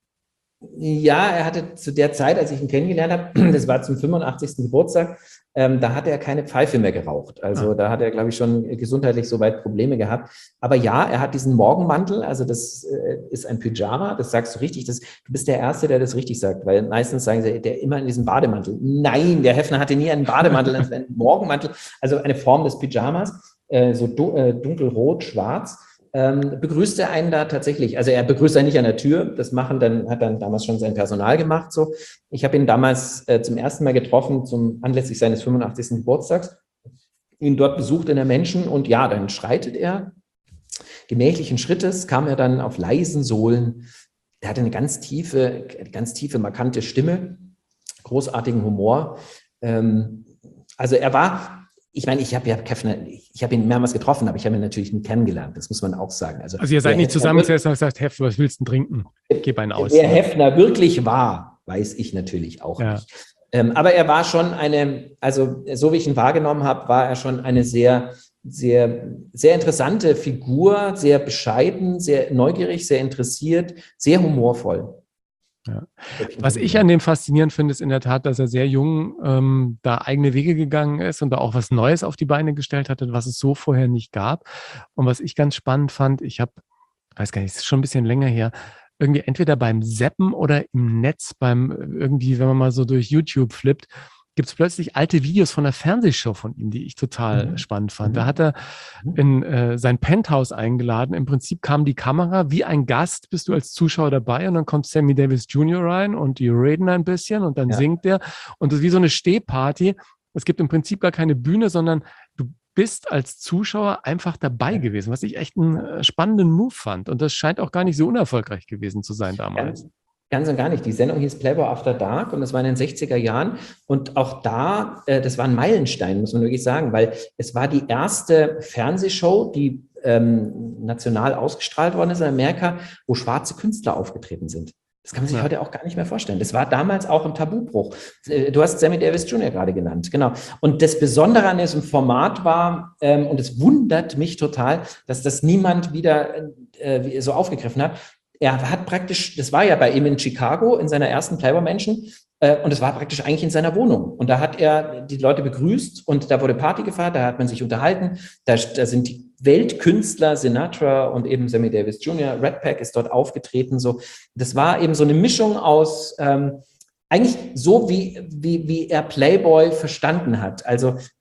Ja, er hatte zu der Zeit, als ich ihn kennengelernt habe, das war zum fünfundachtzigsten Geburtstag, ähm, da hatte er keine Pfeife mehr geraucht. Also Ah. da hat er, glaube ich, schon gesundheitlich soweit Probleme gehabt. Aber ja, er hat diesen Morgenmantel, also das äh, ist ein Pyjama, das sagst du richtig. Das, du bist der Erste, der das richtig sagt, weil meistens sagen sie, der immer in diesem Bademantel. Nein, der Hefner hatte nie einen Bademantel, das ist ein Morgenmantel, also eine Form des Pyjamas, äh, so du, äh, dunkelrot, schwarz. Ähm, begrüßt er einen da tatsächlich. Also er begrüßt einen nicht an der Tür, das machen dann, hat dann damals schon sein Personal gemacht. So. Ich habe ihn damals äh, zum ersten Mal getroffen, zum anlässlich seines fünfundachtzigsten Geburtstags, ihn dort besucht in der Menschen und ja, dann schreitet er gemächlichen Schrittes, kam er dann auf leisen Sohlen. Er hatte eine ganz tiefe, ganz tiefe, markante Stimme, großartigen Humor. Ähm, also er war... Ich meine, ich habe ja Hefner, ich habe ihn mehrmals getroffen, aber ich habe ihn natürlich nie kennengelernt. Das muss man auch sagen. Also, Also ihr seid nicht Hefner zusammengesessen und gesagt, Hef, was willst du denn trinken? Gib einen aus. Wer Hefner wirklich war, weiß ich natürlich auch Ja. nicht. Ähm, aber er war schon eine, also so wie ich ihn wahrgenommen habe, war er schon eine sehr, sehr, sehr interessante Figur, sehr bescheiden, sehr neugierig, sehr interessiert, sehr humorvoll. Ja. Was ich an dem faszinierend finde, ist in der Tat, dass er sehr jung ähm, da eigene Wege gegangen ist und da auch was Neues auf die Beine gestellt hatte, was es so vorher nicht gab. Und was ich ganz spannend fand, ich habe, weiß gar nicht, es ist schon ein bisschen länger her, irgendwie entweder beim Zappen oder im Netz, beim irgendwie, wenn man mal so durch YouTube flippt, gibt es plötzlich alte Videos von einer Fernsehshow von ihm, die ich total Mhm. spannend fand. Mhm. Da hat er in äh, sein Penthouse eingeladen. Im Prinzip kam die Kamera, wie ein Gast bist du als Zuschauer dabei und dann kommt Sammy Davis Junior rein und die reden ein bisschen und dann Ja. singt der. Und das ist wie so eine Stehparty. Es gibt im Prinzip gar keine Bühne, sondern du bist als Zuschauer einfach dabei Ja. gewesen, was ich echt einen äh, spannenden Move fand. Und das scheint auch gar nicht so unerfolgreich gewesen zu sein damals. Ganz, ganz und gar nicht. Die Sendung hieß Playboy After Dark und das war in den sechziger Jahren. Und auch da, äh, das war ein Meilenstein, muss man wirklich sagen, weil es war die erste Fernsehshow, die ähm, national ausgestrahlt worden ist in Amerika, wo schwarze Künstler aufgetreten sind. Das kann man sich Ja. heute auch gar nicht mehr vorstellen. Das war damals auch ein Tabubruch. Äh, Du hast Sammy Davis Junior gerade genannt, genau. Und das Besondere an diesem Format war, ähm, und es wundert mich total, dass das niemand wieder äh, so aufgegriffen hat. Er hat praktisch, das war ja bei ihm in Chicago in seiner ersten Playboy-Menschen, äh, und es war praktisch eigentlich in seiner Wohnung. Und da hat er die Leute begrüßt und da wurde Party gefeiert, da hat man sich unterhalten. Da, da sind die Weltkünstler, Sinatra und eben Sammy Davis Junior, Red Pack ist dort aufgetreten. So. Das war eben so eine Mischung aus, ähm, eigentlich so, wie, wie, wie er Playboy verstanden hat. Also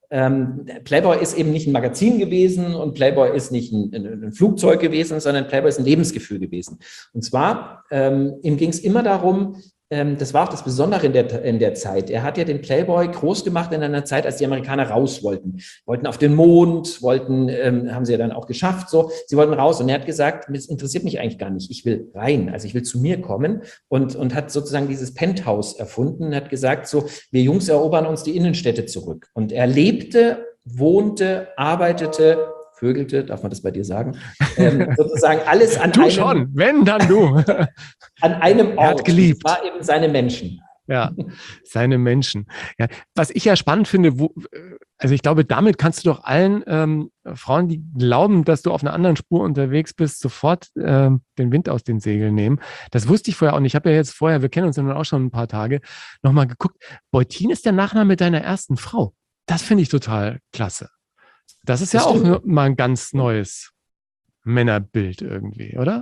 ähm, Playboy ist eben nicht ein Magazin gewesen und Playboy ist nicht ein, ein, ein Flugzeug gewesen, sondern Playboy ist ein Lebensgefühl gewesen. Und zwar, ähm, ihm ging es immer darum, ähm, das war auch das Besondere in der, in der Zeit. Er hat ja den Playboy groß gemacht in einer Zeit, als die Amerikaner raus wollten. Wollten auf den Mond, wollten, ähm, haben sie ja dann auch geschafft, so. Sie wollten raus und er hat gesagt, das interessiert mich eigentlich gar nicht. Ich will rein, also ich will zu mir kommen und, und hat sozusagen dieses Penthouse erfunden, hat gesagt, so, wir Jungs erobern uns die Innenstädte zurück. Und er lebte, wohnte, arbeitete, vögelte, darf man das bei dir sagen? Ähm, sozusagen alles an du einem... schon, wenn, dann du. An einem Ort. Er hat geliebt. Das war eben seine Menschen. Ja, seine Menschen. Ja, was ich ja spannend finde, wo, also ich glaube, damit kannst du doch allen ähm, Frauen, die glauben, dass du auf einer anderen Spur unterwegs bist, sofort ähm, den Wind aus den Segeln nehmen. Das wusste ich vorher auch nicht. Ich habe ja jetzt vorher, wir kennen uns ja nun auch schon ein paar Tage, nochmal geguckt. Beutin ist der Nachname deiner ersten Frau. Das finde ich total klasse. Das ist ja das auch stimmt. Mal ein ganz neues Männerbild irgendwie, oder?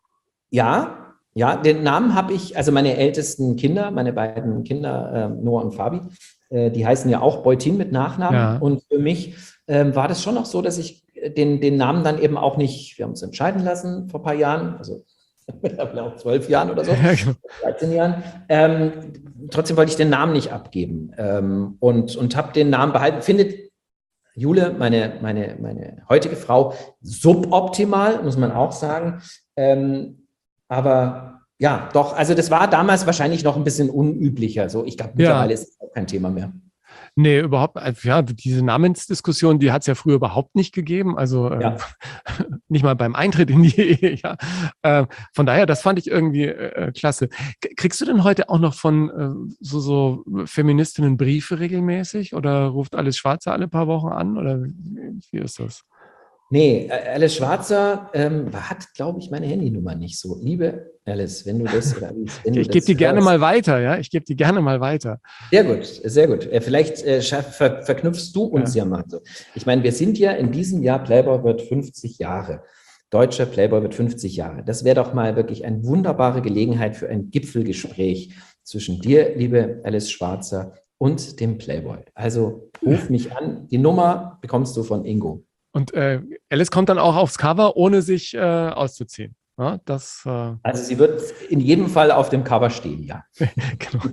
Ja, ja, den Namen habe ich, also meine ältesten Kinder, meine beiden Kinder, äh, Noah und Fabi, äh, die heißen ja auch Beutin mit Nachnamen. Ja. Und für mich äh, war das schon noch so, dass ich den, den Namen dann eben auch nicht, wir haben uns entscheiden lassen vor ein paar Jahren, also auch zwölf Jahren oder so, ja, genau. dreizehn Jahren. Ähm, trotzdem wollte ich den Namen nicht abgeben ähm, und, und habe den Namen behalten. Findet Jule, meine, meine, meine heutige Frau, suboptimal, muss man auch sagen. Ähm, aber ja, doch, also das war damals wahrscheinlich noch ein bisschen unüblicher. So, ich glaube, mittlerweile ja. ist es auch kein Thema mehr. Nee, überhaupt, ja, diese Namensdiskussion, die hat es ja früher überhaupt nicht gegeben, also ja. äh, nicht mal beim Eintritt in die Ehe, ja. Äh, von daher, das fand ich irgendwie äh, klasse. Kriegst du denn heute auch noch von äh, so, so Feministinnen Briefe regelmäßig oder ruft Alice Schwarzer alle paar Wochen an oder wie ist das? Nee, Alice Schwarzer ähm, hat, glaube ich, meine Handynummer nicht so. Liebe Alice, wenn du das... Oder Alice, wenn ich du gebe die gerne mal weiter, ja? Ich gebe die gerne mal weiter. Sehr gut, sehr gut. Vielleicht äh, ver verknüpfst du uns ja, ja mal so. Ich meine, wir sind ja in diesem Jahr, Playboy wird fünfzig Jahre. Deutscher Playboy wird fünfzig Jahre. Das wäre doch mal wirklich eine wunderbare Gelegenheit für ein Gipfelgespräch zwischen dir, liebe Alice Schwarzer, und dem Playboy. Also ruf mich an. Die Nummer bekommst du von Ingo. Und äh, Alice kommt dann auch aufs Cover, ohne sich äh, auszuziehen. Ja, das, äh also sie wird in jedem Fall auf dem Cover stehen, ja. Genau.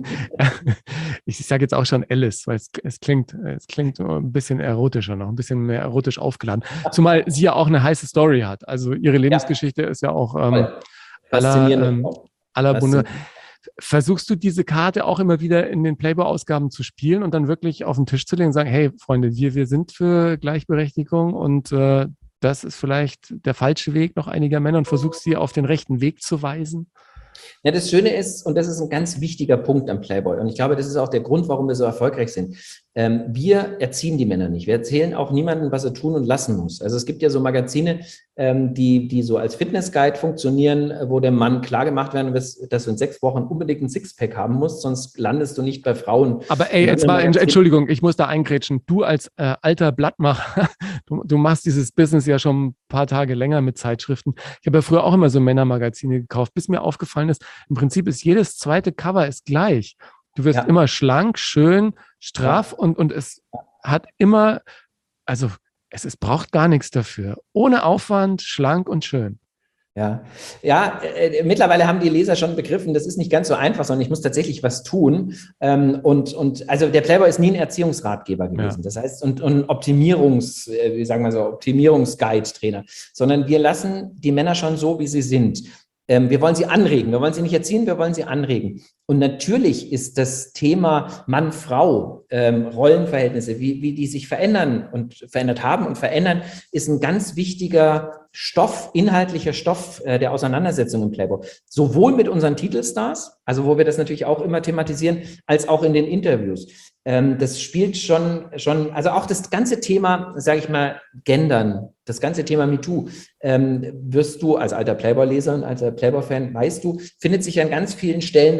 Ich sage jetzt auch schon Alice, weil es, es, klingt, es klingt ein bisschen erotischer noch, ein bisschen mehr erotisch aufgeladen. Zumal sie ja auch eine heiße Story hat. Also ihre Lebensgeschichte ja. ist ja auch ähm, aller, ähm, aller Bunde. Versuchst du diese Karte auch immer wieder in den Playboy-Ausgaben zu spielen und dann wirklich auf den Tisch zu legen und sagen, hey Freunde, wir, wir sind für Gleichberechtigung und äh, das ist vielleicht der falsche Weg noch einiger Männer und versuchst sie auf den rechten Weg zu weisen? Ja, das Schöne ist, und das ist ein ganz wichtiger Punkt am Playboy, und ich glaube, das ist auch der Grund, warum wir so erfolgreich sind. Ähm, wir erziehen die Männer nicht. Wir erzählen auch niemandem, was er tun und lassen muss. Also es gibt ja so Magazine, ähm, die, die so als Fitnessguide funktionieren, wo dem Mann klargemacht werden muss, dass du in sechs Wochen unbedingt ein Sixpack haben musst, sonst landest du nicht bei Frauen. Aber ey, jetzt mal, Entschuldigung, ich muss da eingrätschen. Du als äh, alter Blattmacher, du, du machst dieses Business ja schon ein paar Tage länger mit Zeitschriften. Ich habe ja früher auch immer so Männermagazine gekauft, bis mir aufgefallen ist, im Prinzip ist jedes zweite Cover ist gleich. Du wirst ja. immer schlank, schön, straff ja. und, und es hat immer, also es, es braucht gar nichts dafür. Ohne Aufwand, schlank und schön. Ja, ja äh, mittlerweile haben die Leser schon begriffen, das ist nicht ganz so einfach, sondern ich muss tatsächlich was tun. Ähm, und, und also der Playboy ist nie ein Erziehungsratgeber gewesen. Ja. Das heißt, und, und Optimierungs, äh, wie sagen wir so, Optimierungsguide-Trainer, sondern wir lassen die Männer schon so, wie sie sind. Ähm, wir wollen sie anregen, wir wollen sie nicht erziehen, wir wollen sie anregen. Und natürlich ist das Thema Mann-Frau, ähm, Rollenverhältnisse, wie, wie die sich verändern und verändert haben und verändern, ist ein ganz wichtiger Stoff, inhaltlicher Stoff äh, der Auseinandersetzung im Playboy. Sowohl mit unseren Titelstars, also wo wir das natürlich auch immer thematisieren, als auch in den Interviews. Ähm, das spielt schon, schon, also auch das ganze Thema, sage ich mal, Gendern, das ganze Thema MeToo, ähm, wirst du als alter Playboy-Leser und alter Playboy-Fan, weißt du, findet sich an ganz vielen Stellen des Magazins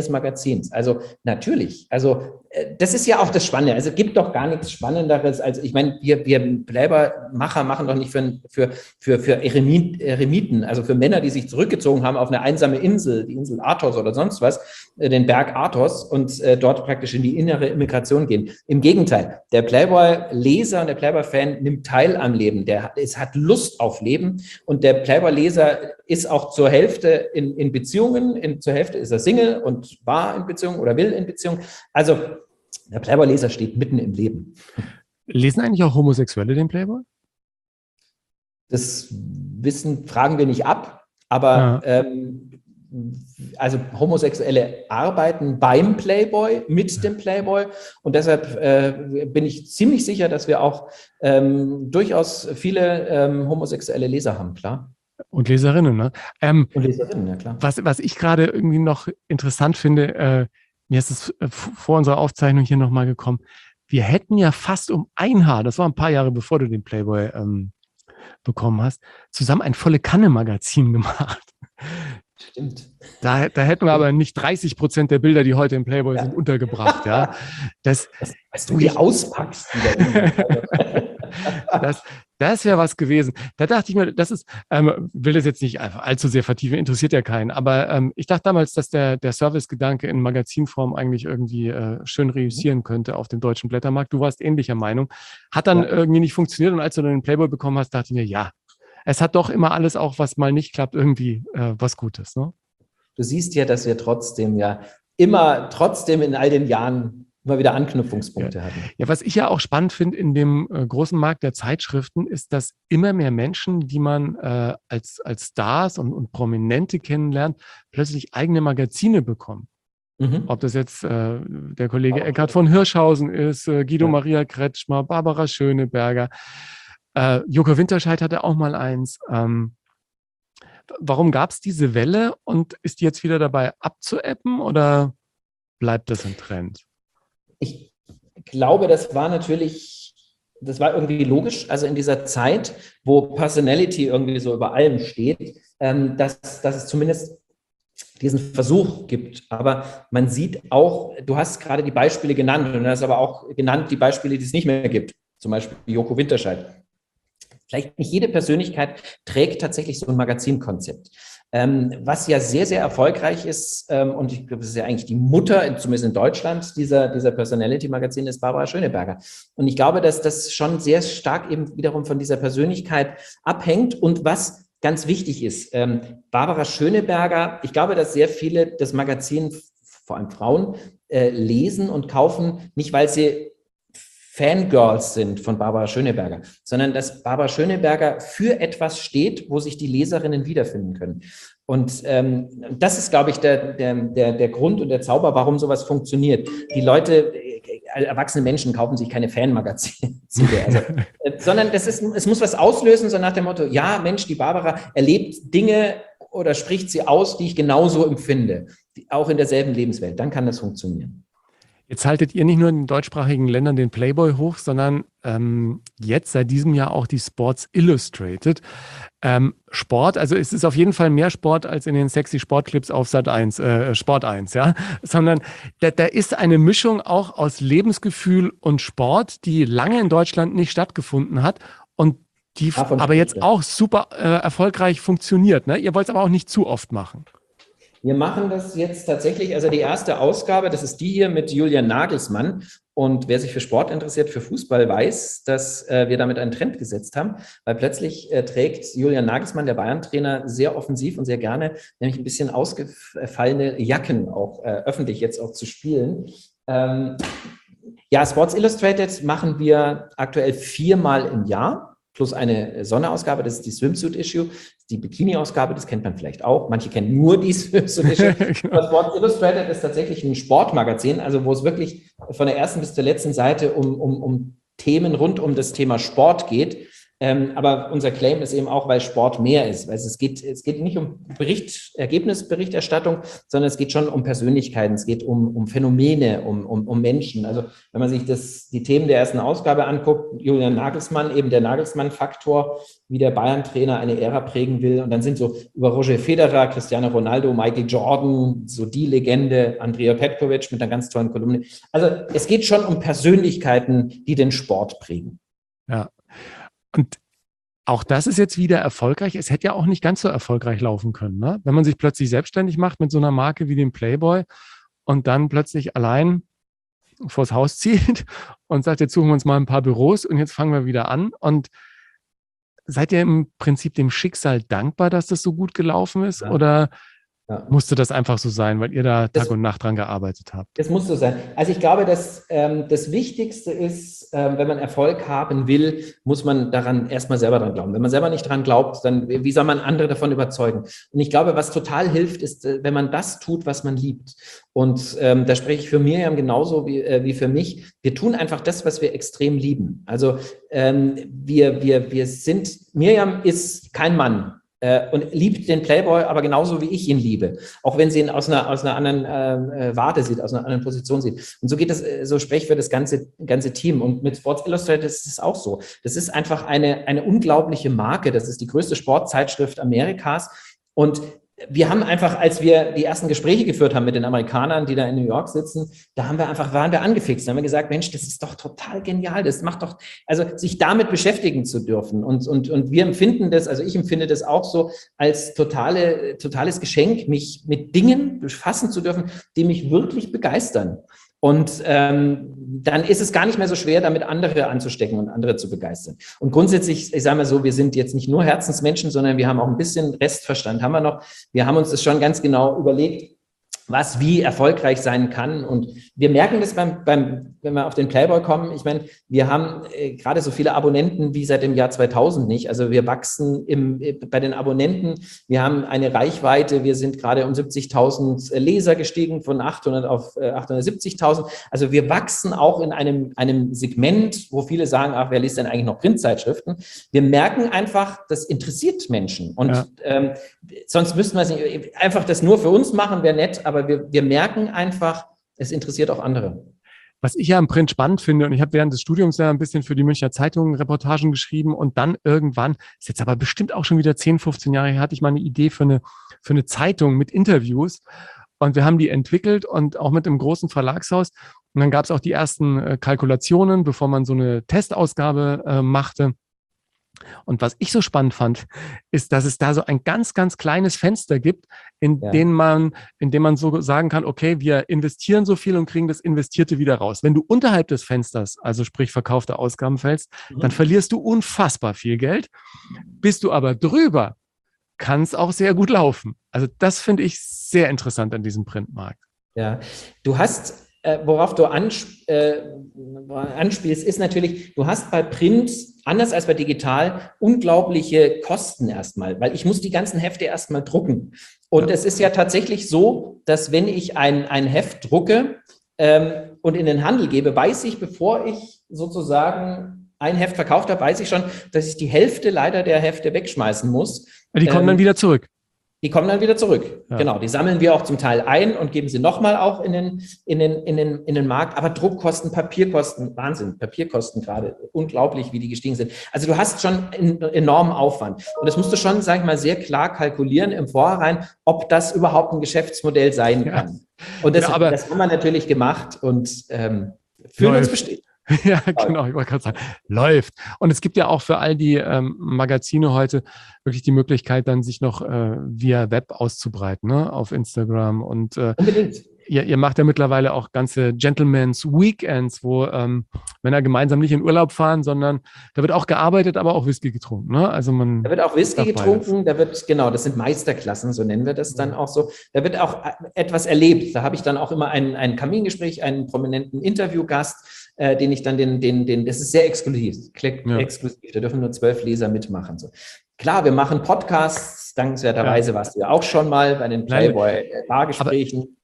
Magazins. Also natürlich, also das ist ja auch das Spannende. Also es gibt doch gar nichts Spannenderes als, ich meine, wir, wir Playboy-Macher machen doch nicht für, für, für, für Eremiten, also für Männer, die sich zurückgezogen haben auf eine einsame Insel, die Insel Athos oder sonst was, den Berg Athos und äh, dort praktisch in die innere Immigration gehen. Im Gegenteil, der Playboy-Leser und der Playboy-Fan nimmt teil am Leben, der es hat Lust auf Leben und der Playboy-Leser ist auch zur Hälfte in, in Beziehungen, in, zur Hälfte ist er Single und war in Beziehung oder will in Beziehung. Also der Playboy-Leser steht mitten im Leben. Lesen eigentlich auch Homosexuelle den Playboy? Das Wissen fragen wir nicht ab, aber ja. ähm, also Homosexuelle arbeiten beim Playboy, mit dem Playboy und deshalb äh, bin ich ziemlich sicher, dass wir auch ähm, durchaus viele ähm, homosexuelle Leser haben, klar. Und Leserinnen, ne? Ähm, und Leserinnen, ja klar. Was, was ich gerade irgendwie noch interessant finde, äh, mir ist es vor unserer Aufzeichnung hier nochmal gekommen, wir hätten ja fast um ein Haar, das war ein paar Jahre bevor du den Playboy ähm, bekommen hast, zusammen ein Volle-Kanne-Magazin gemacht. Stimmt. Da, da hätten wir aber nicht dreißig Prozent der Bilder, die heute im Playboy ja. sind, untergebracht. Ja. Das, was, was du hier auspackst. das das wäre was gewesen. Da dachte ich mir, das ist, ähm, will das jetzt nicht einfach allzu sehr vertiefen, interessiert ja keinen. Aber ähm, ich dachte damals, dass der, der Service-Gedanke in Magazinform eigentlich irgendwie äh, schön reüssieren könnte auf dem deutschen Blättermarkt. Du warst ähnlicher Meinung. Hat dann ja. irgendwie nicht funktioniert und als du dann den Playboy bekommen hast, dachte ich mir, ja, es hat doch immer alles auch, was mal nicht klappt, irgendwie äh, was Gutes. Ne? Du siehst ja, dass wir trotzdem ja immer, trotzdem in all den Jahren immer wieder Anknüpfungspunkte ja. hatten. Ja, was ich ja auch spannend finde in dem äh, großen Markt der Zeitschriften, ist, dass immer mehr Menschen, die man äh, als, als Stars und, und Prominente kennenlernt, plötzlich eigene Magazine bekommen. Mhm. Ob das jetzt äh, der Kollege oh, Eckhard von Hirschhausen ist, äh, Guido ja. Maria Kretschmer, Barbara Schöneberger, äh, Joko Winterscheid hatte auch mal eins. Ähm, warum gab es diese Welle und ist die jetzt wieder dabei abzuebben oder bleibt das ein Trend? Ich glaube, das war natürlich, das war irgendwie logisch, also in dieser Zeit, wo Personality irgendwie so über allem steht, ähm, dass, dass es zumindest diesen Versuch gibt. Aber man sieht auch, du hast gerade die Beispiele genannt und du hast aber auch genannt die Beispiele, die es nicht mehr gibt, zum Beispiel Joko Winterscheid. Vielleicht nicht jede Persönlichkeit trägt tatsächlich so ein Magazinkonzept. Ähm, was ja sehr, sehr erfolgreich ist, ähm, und ich glaube, das ist ja eigentlich die Mutter, zumindest in Deutschland, dieser, dieser Personality-Magazin, ist Barbara Schöneberger. Und ich glaube, dass das schon sehr stark eben wiederum von dieser Persönlichkeit abhängt. Und was ganz wichtig ist, ähm, Barbara Schöneberger, ich glaube, dass sehr viele das Magazin, vor allem Frauen, äh, lesen und kaufen, nicht weil sie Fangirls sind von Barbara Schöneberger, sondern dass Barbara Schöneberger für etwas steht, wo sich die Leserinnen wiederfinden können. Und ähm, das ist, glaube ich, der, der, der, der Grund und der Zauber, warum sowas funktioniert. Die Leute, äh, erwachsene Menschen kaufen sich keine Fanmagazine, also, äh, sondern das ist, es muss was auslösen, so nach dem Motto, ja, Mensch, die Barbara erlebt Dinge oder spricht sie aus, die ich genauso empfinde, auch in derselben Lebenswelt. Dann kann das funktionieren. Jetzt haltet ihr nicht nur in den deutschsprachigen Ländern den Playboy hoch, sondern ähm, jetzt seit diesem Jahr auch die Sports Illustrated. Ähm, Sport, also es ist auf jeden Fall mehr Sport als in den sexy Sportclips auf Sat eins, äh, Sport eins, ja, sondern da, da ist eine Mischung auch aus Lebensgefühl und Sport, die lange in Deutschland nicht stattgefunden hat und die Davon aber jetzt das. auch super äh, erfolgreich funktioniert. Ne? Ihr wollt es aber auch nicht zu oft machen. Wir machen das jetzt tatsächlich, also die erste Ausgabe, das ist die hier mit Julian Nagelsmann. Und wer sich für Sport interessiert, für Fußball, weiß, dass äh, wir damit einen Trend gesetzt haben, weil plötzlich äh, trägt Julian Nagelsmann, der Bayern-Trainer, sehr offensiv und sehr gerne, nämlich ein bisschen ausgefallene Jacken auch äh, öffentlich jetzt auch zu spielen. Ähm, ja, Sports Illustrated machen wir aktuell viermal im Jahr. Plus eine Sonderausgabe, das ist die Swimsuit-Issue, die Bikini-Ausgabe, das kennt man vielleicht auch. Manche kennen nur die Swimsuit-Issue. Genau. Sports Illustrated ist tatsächlich ein Sportmagazin, also wo es wirklich von der ersten bis zur letzten Seite um, um, um Themen rund um das Thema Sport geht. Ähm, aber unser Claim ist eben auch, weil Sport mehr ist. Also es geht, es geht nicht um Bericht, Ergebnisberichterstattung, sondern es geht schon um Persönlichkeiten, es geht um, um Phänomene, um, um, um Menschen. Also wenn man sich das, die Themen der ersten Ausgabe anguckt, Julian Nagelsmann, eben der Nagelsmann-Faktor, wie der Bayern-Trainer eine Ära prägen will. Und dann sind so über Roger Federer, Cristiano Ronaldo, Michael Jordan, so die Legende, Andrea Petkovic mit einer ganz tollen Kolumne. Also es geht schon um Persönlichkeiten, die den Sport prägen. Ja. Und auch das ist jetzt wieder erfolgreich. Es hätte ja auch nicht ganz so erfolgreich laufen können, ne? Wenn man sich plötzlich selbstständig macht mit so einer Marke wie dem Playboy und dann plötzlich allein vors Haus zieht und sagt, jetzt suchen wir uns mal ein paar Büros und jetzt fangen wir wieder an. Und seid ihr im Prinzip dem Schicksal dankbar, dass das so gut gelaufen ist? Ja. Oder ja. musste das einfach so sein, weil ihr da Tag das, und Nacht dran gearbeitet habt? Das muss so sein. Also ich glaube, dass ähm, das Wichtigste ist, ähm, wenn man Erfolg haben will, muss man daran erstmal selber dran glauben. Wenn man selber nicht dran glaubt, dann wie soll man andere davon überzeugen? Und ich glaube, was total hilft, ist, äh, wenn man das tut, was man liebt. Und ähm, da spreche ich für Miriam genauso wie, äh, wie für mich. Wir tun einfach das, was wir extrem lieben. Also ähm, wir, wir, wir sind, Miriam ist kein Mann. Und liebt den Playboy, aber genauso wie ich ihn liebe. Auch wenn sie ihn aus einer, aus einer anderen äh, Warte sieht, aus einer anderen Position sieht. Und so geht das, so spreche ich für das ganze, ganze Team. Und mit Sports Illustrated ist es auch so. Das ist einfach eine, eine unglaubliche Marke. Das ist die größte Sportzeitschrift Amerikas. Und wir haben einfach, als wir die ersten Gespräche geführt haben mit den Amerikanern, die da in New York sitzen, da haben wir einfach, waren wir angefixt. Da haben wir gesagt, Mensch, das ist doch total genial. Das macht doch, also sich damit beschäftigen zu dürfen. Und, und, und wir empfinden das, also ich empfinde das auch so als totale, totales Geschenk, mich mit Dingen befassen zu dürfen, die mich wirklich begeistern. Und ähm, dann ist es gar nicht mehr so schwer, damit andere anzustecken und andere zu begeistern. Und grundsätzlich, ich sage mal so, wir sind jetzt nicht nur Herzensmenschen, sondern wir haben auch ein bisschen Restverstand, haben wir noch. Wir haben uns das schon ganz genau überlegt, was wie erfolgreich sein kann. Und wir merken das beim, beim wenn wir auf den Playboy kommen. Ich meine, wir haben äh, gerade so viele Abonnenten wie seit dem Jahr zweitausend nicht. Also wir wachsen im, äh, bei den Abonnenten. Wir haben eine Reichweite. Wir sind gerade um siebzigtausend Leser gestiegen von achthundert auf äh, achthundertsiebzigtausend. Also wir wachsen auch in einem, einem Segment, wo viele sagen, ach, wer liest denn eigentlich noch Printzeitschriften? Wir merken einfach, das interessiert Menschen. Und ja. ähm, sonst müssten wir es nicht, einfach das nur für uns machen, wäre nett, aber wir, wir merken einfach, es interessiert auch andere. Was ich ja im Print spannend finde, und ich habe während des Studiums ja ein bisschen für die Münchner Zeitung Reportagen geschrieben und dann irgendwann, ist jetzt aber bestimmt auch schon wieder zehn, fünfzehn Jahre her, hatte ich mal eine Idee für eine, für eine Zeitung mit Interviews und wir haben die entwickelt und auch mit einem großen Verlagshaus und dann gab es auch die ersten äh, Kalkulationen, bevor man so eine Testausgabe äh, machte. Und was ich so spannend fand, ist, dass es da so ein ganz, ganz kleines Fenster gibt, in ja. dem man, in dem man so sagen kann, okay, wir investieren so viel und kriegen das Investierte wieder raus. Wenn du unterhalb des Fensters, also sprich verkaufte Ausgaben fällst, mhm. dann verlierst du unfassbar viel Geld. Bist du aber drüber, kann es auch sehr gut laufen. Also das finde ich sehr interessant an diesem Printmarkt. Ja, du hast... Äh, worauf du ansp- äh, anspielst, ist natürlich, du hast bei Print, anders als bei digital, unglaubliche Kosten erstmal, weil ich muss die ganzen Hefte erstmal drucken. Und ja. es ist ja tatsächlich so, dass wenn ich ein, ein Heft drucke ähm, und in den Handel gebe, weiß ich, bevor ich sozusagen ein Heft verkauft habe, weiß ich schon, dass ich die Hälfte leider der Hefte wegschmeißen muss. Die kommen ähm, dann wieder zurück. Die kommen dann wieder zurück. Ja. Genau, die sammeln wir auch zum Teil ein und geben sie nochmal auch in den, in, den, in, den, in den Markt. Aber Druckkosten, Papierkosten, Wahnsinn, Papierkosten gerade, unglaublich, wie die gestiegen sind. Also du hast schon einen enormen Aufwand. Und das musst du schon, sag ich mal, sehr klar kalkulieren im Vorhinein, ob das überhaupt ein Geschäftsmodell sein kann. Ja. Und das, ja, aber das haben wir natürlich gemacht und ähm, fühlen uns bestimmt. Ja, genau, ich wollte gerade sagen, läuft. Und es gibt ja auch für all die ähm, Magazine heute wirklich die Möglichkeit, dann sich noch äh, via Web auszubreiten, ne? Auf Instagram. Und äh, unbedingt. Ihr, ihr macht ja mittlerweile auch ganze Gentleman's Weekends, wo ähm, Männer gemeinsam nicht in Urlaub fahren, sondern da wird auch gearbeitet, aber auch Whisky getrunken. Ne? Also man da wird auch Whisky getrunken, da wird, genau, das sind Meisterklassen, so nennen wir das dann auch so. Da wird auch etwas erlebt. Da habe ich dann auch immer ein, ein Kamingespräch, einen prominenten Interviewgast, äh, den ich dann den, den, den, das ist sehr exklusiv, Klick, ja. exklusiv, da dürfen nur zwölf Leser mitmachen. So. Klar, wir machen Podcasts, dankenswerterweise ja. warst du ja auch schon mal bei den Playboy-Bargesprächen.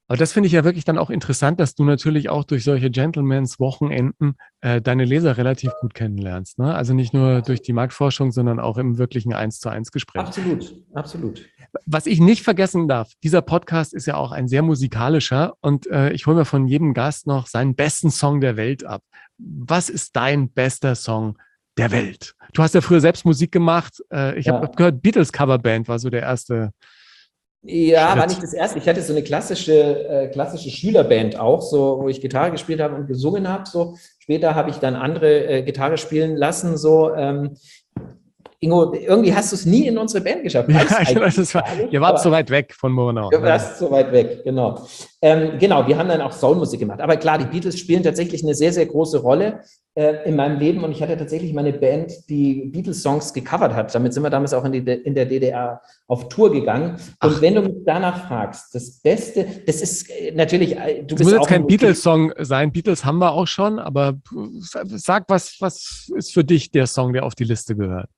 Aber das finde ich ja wirklich dann auch interessant, dass du natürlich auch durch solche Gentleman's Wochenenden äh, deine Leser relativ gut kennenlernst. Ne? Also nicht nur durch die Marktforschung, sondern auch im wirklichen eins zu eins Gespräch. Absolut, absolut. Was ich nicht vergessen darf, dieser Podcast ist ja auch ein sehr musikalischer und äh, ich hole mir von jedem Gast noch seinen besten Song der Welt ab. Was ist dein bester Song der Welt? Du hast ja früher selbst Musik gemacht. Äh, ich ja. habe gehört, Beatles Coverband war so der erste. Ja, Schritt. War nicht das erste. Ich hatte so eine klassische, äh, klassische Schülerband auch, so, wo ich Gitarre gespielt habe und gesungen habe. So. Später habe ich dann andere äh, Gitarre spielen lassen. So. Ähm, Ingo, irgendwie hast du es nie in unsere Band geschafft. Ja, das war, ihr wart so weit weg von Murnau. Du warst so weit weg, genau. Ähm, genau, wir haben dann auch Soulmusik gemacht. Aber klar, die Beatles spielen tatsächlich eine sehr, sehr große Rolle äh, in meinem Leben. Und ich hatte tatsächlich meine Band, die Beatles-Songs gecovert hat. Damit sind wir damals auch in, die, in der D D R auf Tour gegangen. Und Ach. wenn du mich danach fragst, das Beste, das ist natürlich... Du das muss jetzt kein Beatles-Song sein. Beatles haben wir auch schon. Aber sag, was, was ist für dich der Song, der auf die Liste gehört?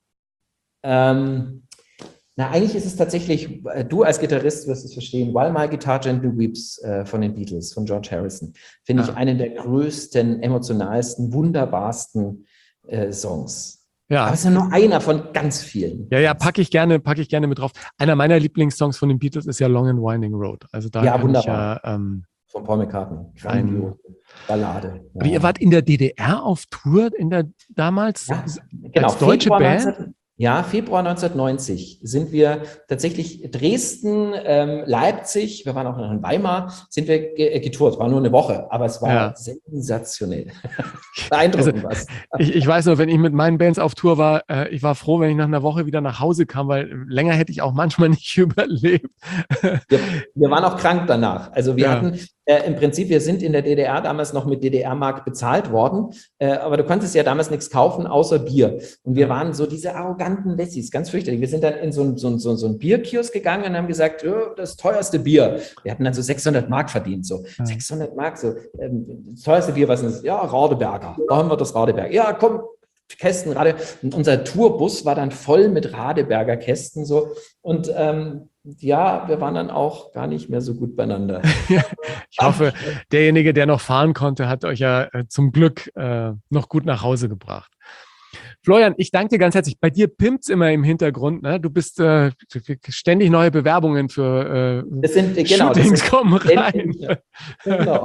Ähm, na, eigentlich ist es tatsächlich, äh, du als Gitarrist wirst es verstehen, While My Guitar Gently Weeps äh, von den Beatles, von George Harrison, finde ah. ich einen der größten, emotionalsten, wunderbarsten äh, Songs. Ja. Aber es ist ja nur einer von ganz vielen. Ja, ja, packe ich gerne, packe ich gerne mit drauf. Einer meiner Lieblingssongs von den Beatles ist ja Long and Winding Road. Also da ja, kann wunderbar. Ich ja, ähm, von Paul McCartney. Ein Ballade. Ja. Aber ihr wart in der D D R auf Tour in der damals ja, genau, als deutsche Februar Band? neunzehn Ja, Februar neunzehnhundertneunzig sind wir tatsächlich Dresden, ähm, Leipzig, wir waren auch noch in Weimar, sind wir ge- getourt. War nur eine Woche, aber es war ja. sensationell. Beeindruckend was. Also, ich, ich weiß nur, wenn ich mit meinen Bands auf Tour war, äh, ich war froh, wenn ich nach einer Woche wieder nach Hause kam, weil länger hätte ich auch manchmal nicht überlebt. wir, wir waren auch krank danach. Also wir ja. hatten äh, im Prinzip, wir sind in der D D R damals noch mit D D R-Mark bezahlt worden, äh, aber du konntest ja damals nichts kaufen, außer Bier. Und wir waren so diese arroganten Wessis, ganz fürchterlich. Wir sind dann in so ein, so ein, so ein Bierkiosk gegangen und haben gesagt, oh, das teuerste Bier. Wir hatten dann so sechshundert Mark verdient, so ja. sechshundert Mark, so ähm, das teuerste Bier, was ist? Ja, Radeberger. Da haben wir das Radeberger. Ja, komm, Kästen, Rade. Und unser Tourbus war dann voll mit Radeberger Kästen so. Und ähm, ja, wir waren dann auch gar nicht mehr so gut beieinander. Ich hoffe, derjenige, der noch fahren konnte, hat euch ja äh, zum Glück äh, noch gut nach Hause gebracht. Florian, ich danke dir ganz herzlich. Bei dir pimpt's immer im Hintergrund. Ne? Du bist äh, ständig neue Bewerbungen für äh, das sind, genau, Shootings das kommen rein. Ja, genau.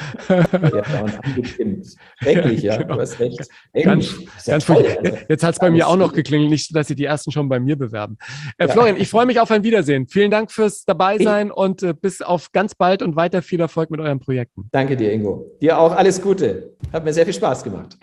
Ja, und angepimpt. Schrecklich, ja. Genau. Du hast recht. Ganz, ja ganz toll, also, jetzt hat es bei mir auch noch geklingelt, nicht, dass Sie die ersten schon bei mir bewerben. Äh, ja. Florian, ich freue mich auf ein Wiedersehen. Vielen Dank fürs Dabeisein ich, und äh, bis auf ganz bald und weiter viel Erfolg mit euren Projekten. Danke dir, Ingo. Dir auch alles Gute. Hat mir sehr viel Spaß gemacht.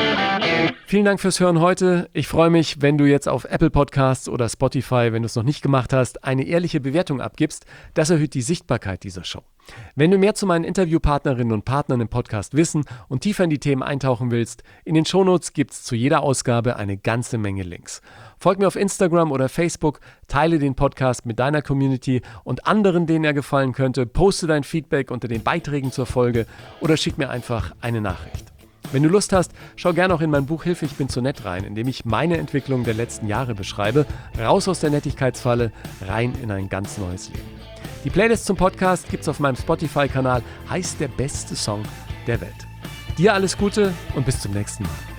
Vielen Dank fürs Hören heute. Ich freue mich, wenn du jetzt auf Apple Podcasts oder Spotify, wenn du es noch nicht gemacht hast, eine ehrliche Bewertung abgibst. Das erhöht die Sichtbarkeit dieser Show. Wenn du mehr zu meinen Interviewpartnerinnen und Partnern im Podcast wissen und tiefer in die Themen eintauchen willst, in den Shownotes gibt es zu jeder Ausgabe eine ganze Menge Links. Folg mir auf Instagram oder Facebook, teile den Podcast mit deiner Community und anderen, denen er gefallen könnte, poste dein Feedback unter den Beiträgen zur Folge oder schick mir einfach eine Nachricht. Wenn du Lust hast, schau gerne auch in mein Buch Hilfe, ich bin zu nett rein, in dem ich meine Entwicklung der letzten Jahre beschreibe, raus aus der Nettigkeitsfalle, rein in ein ganz neues Leben. Die Playlist zum Podcast gibt's auf meinem Spotify-Kanal, heißt der beste Song der Welt. Dir alles Gute und bis zum nächsten Mal.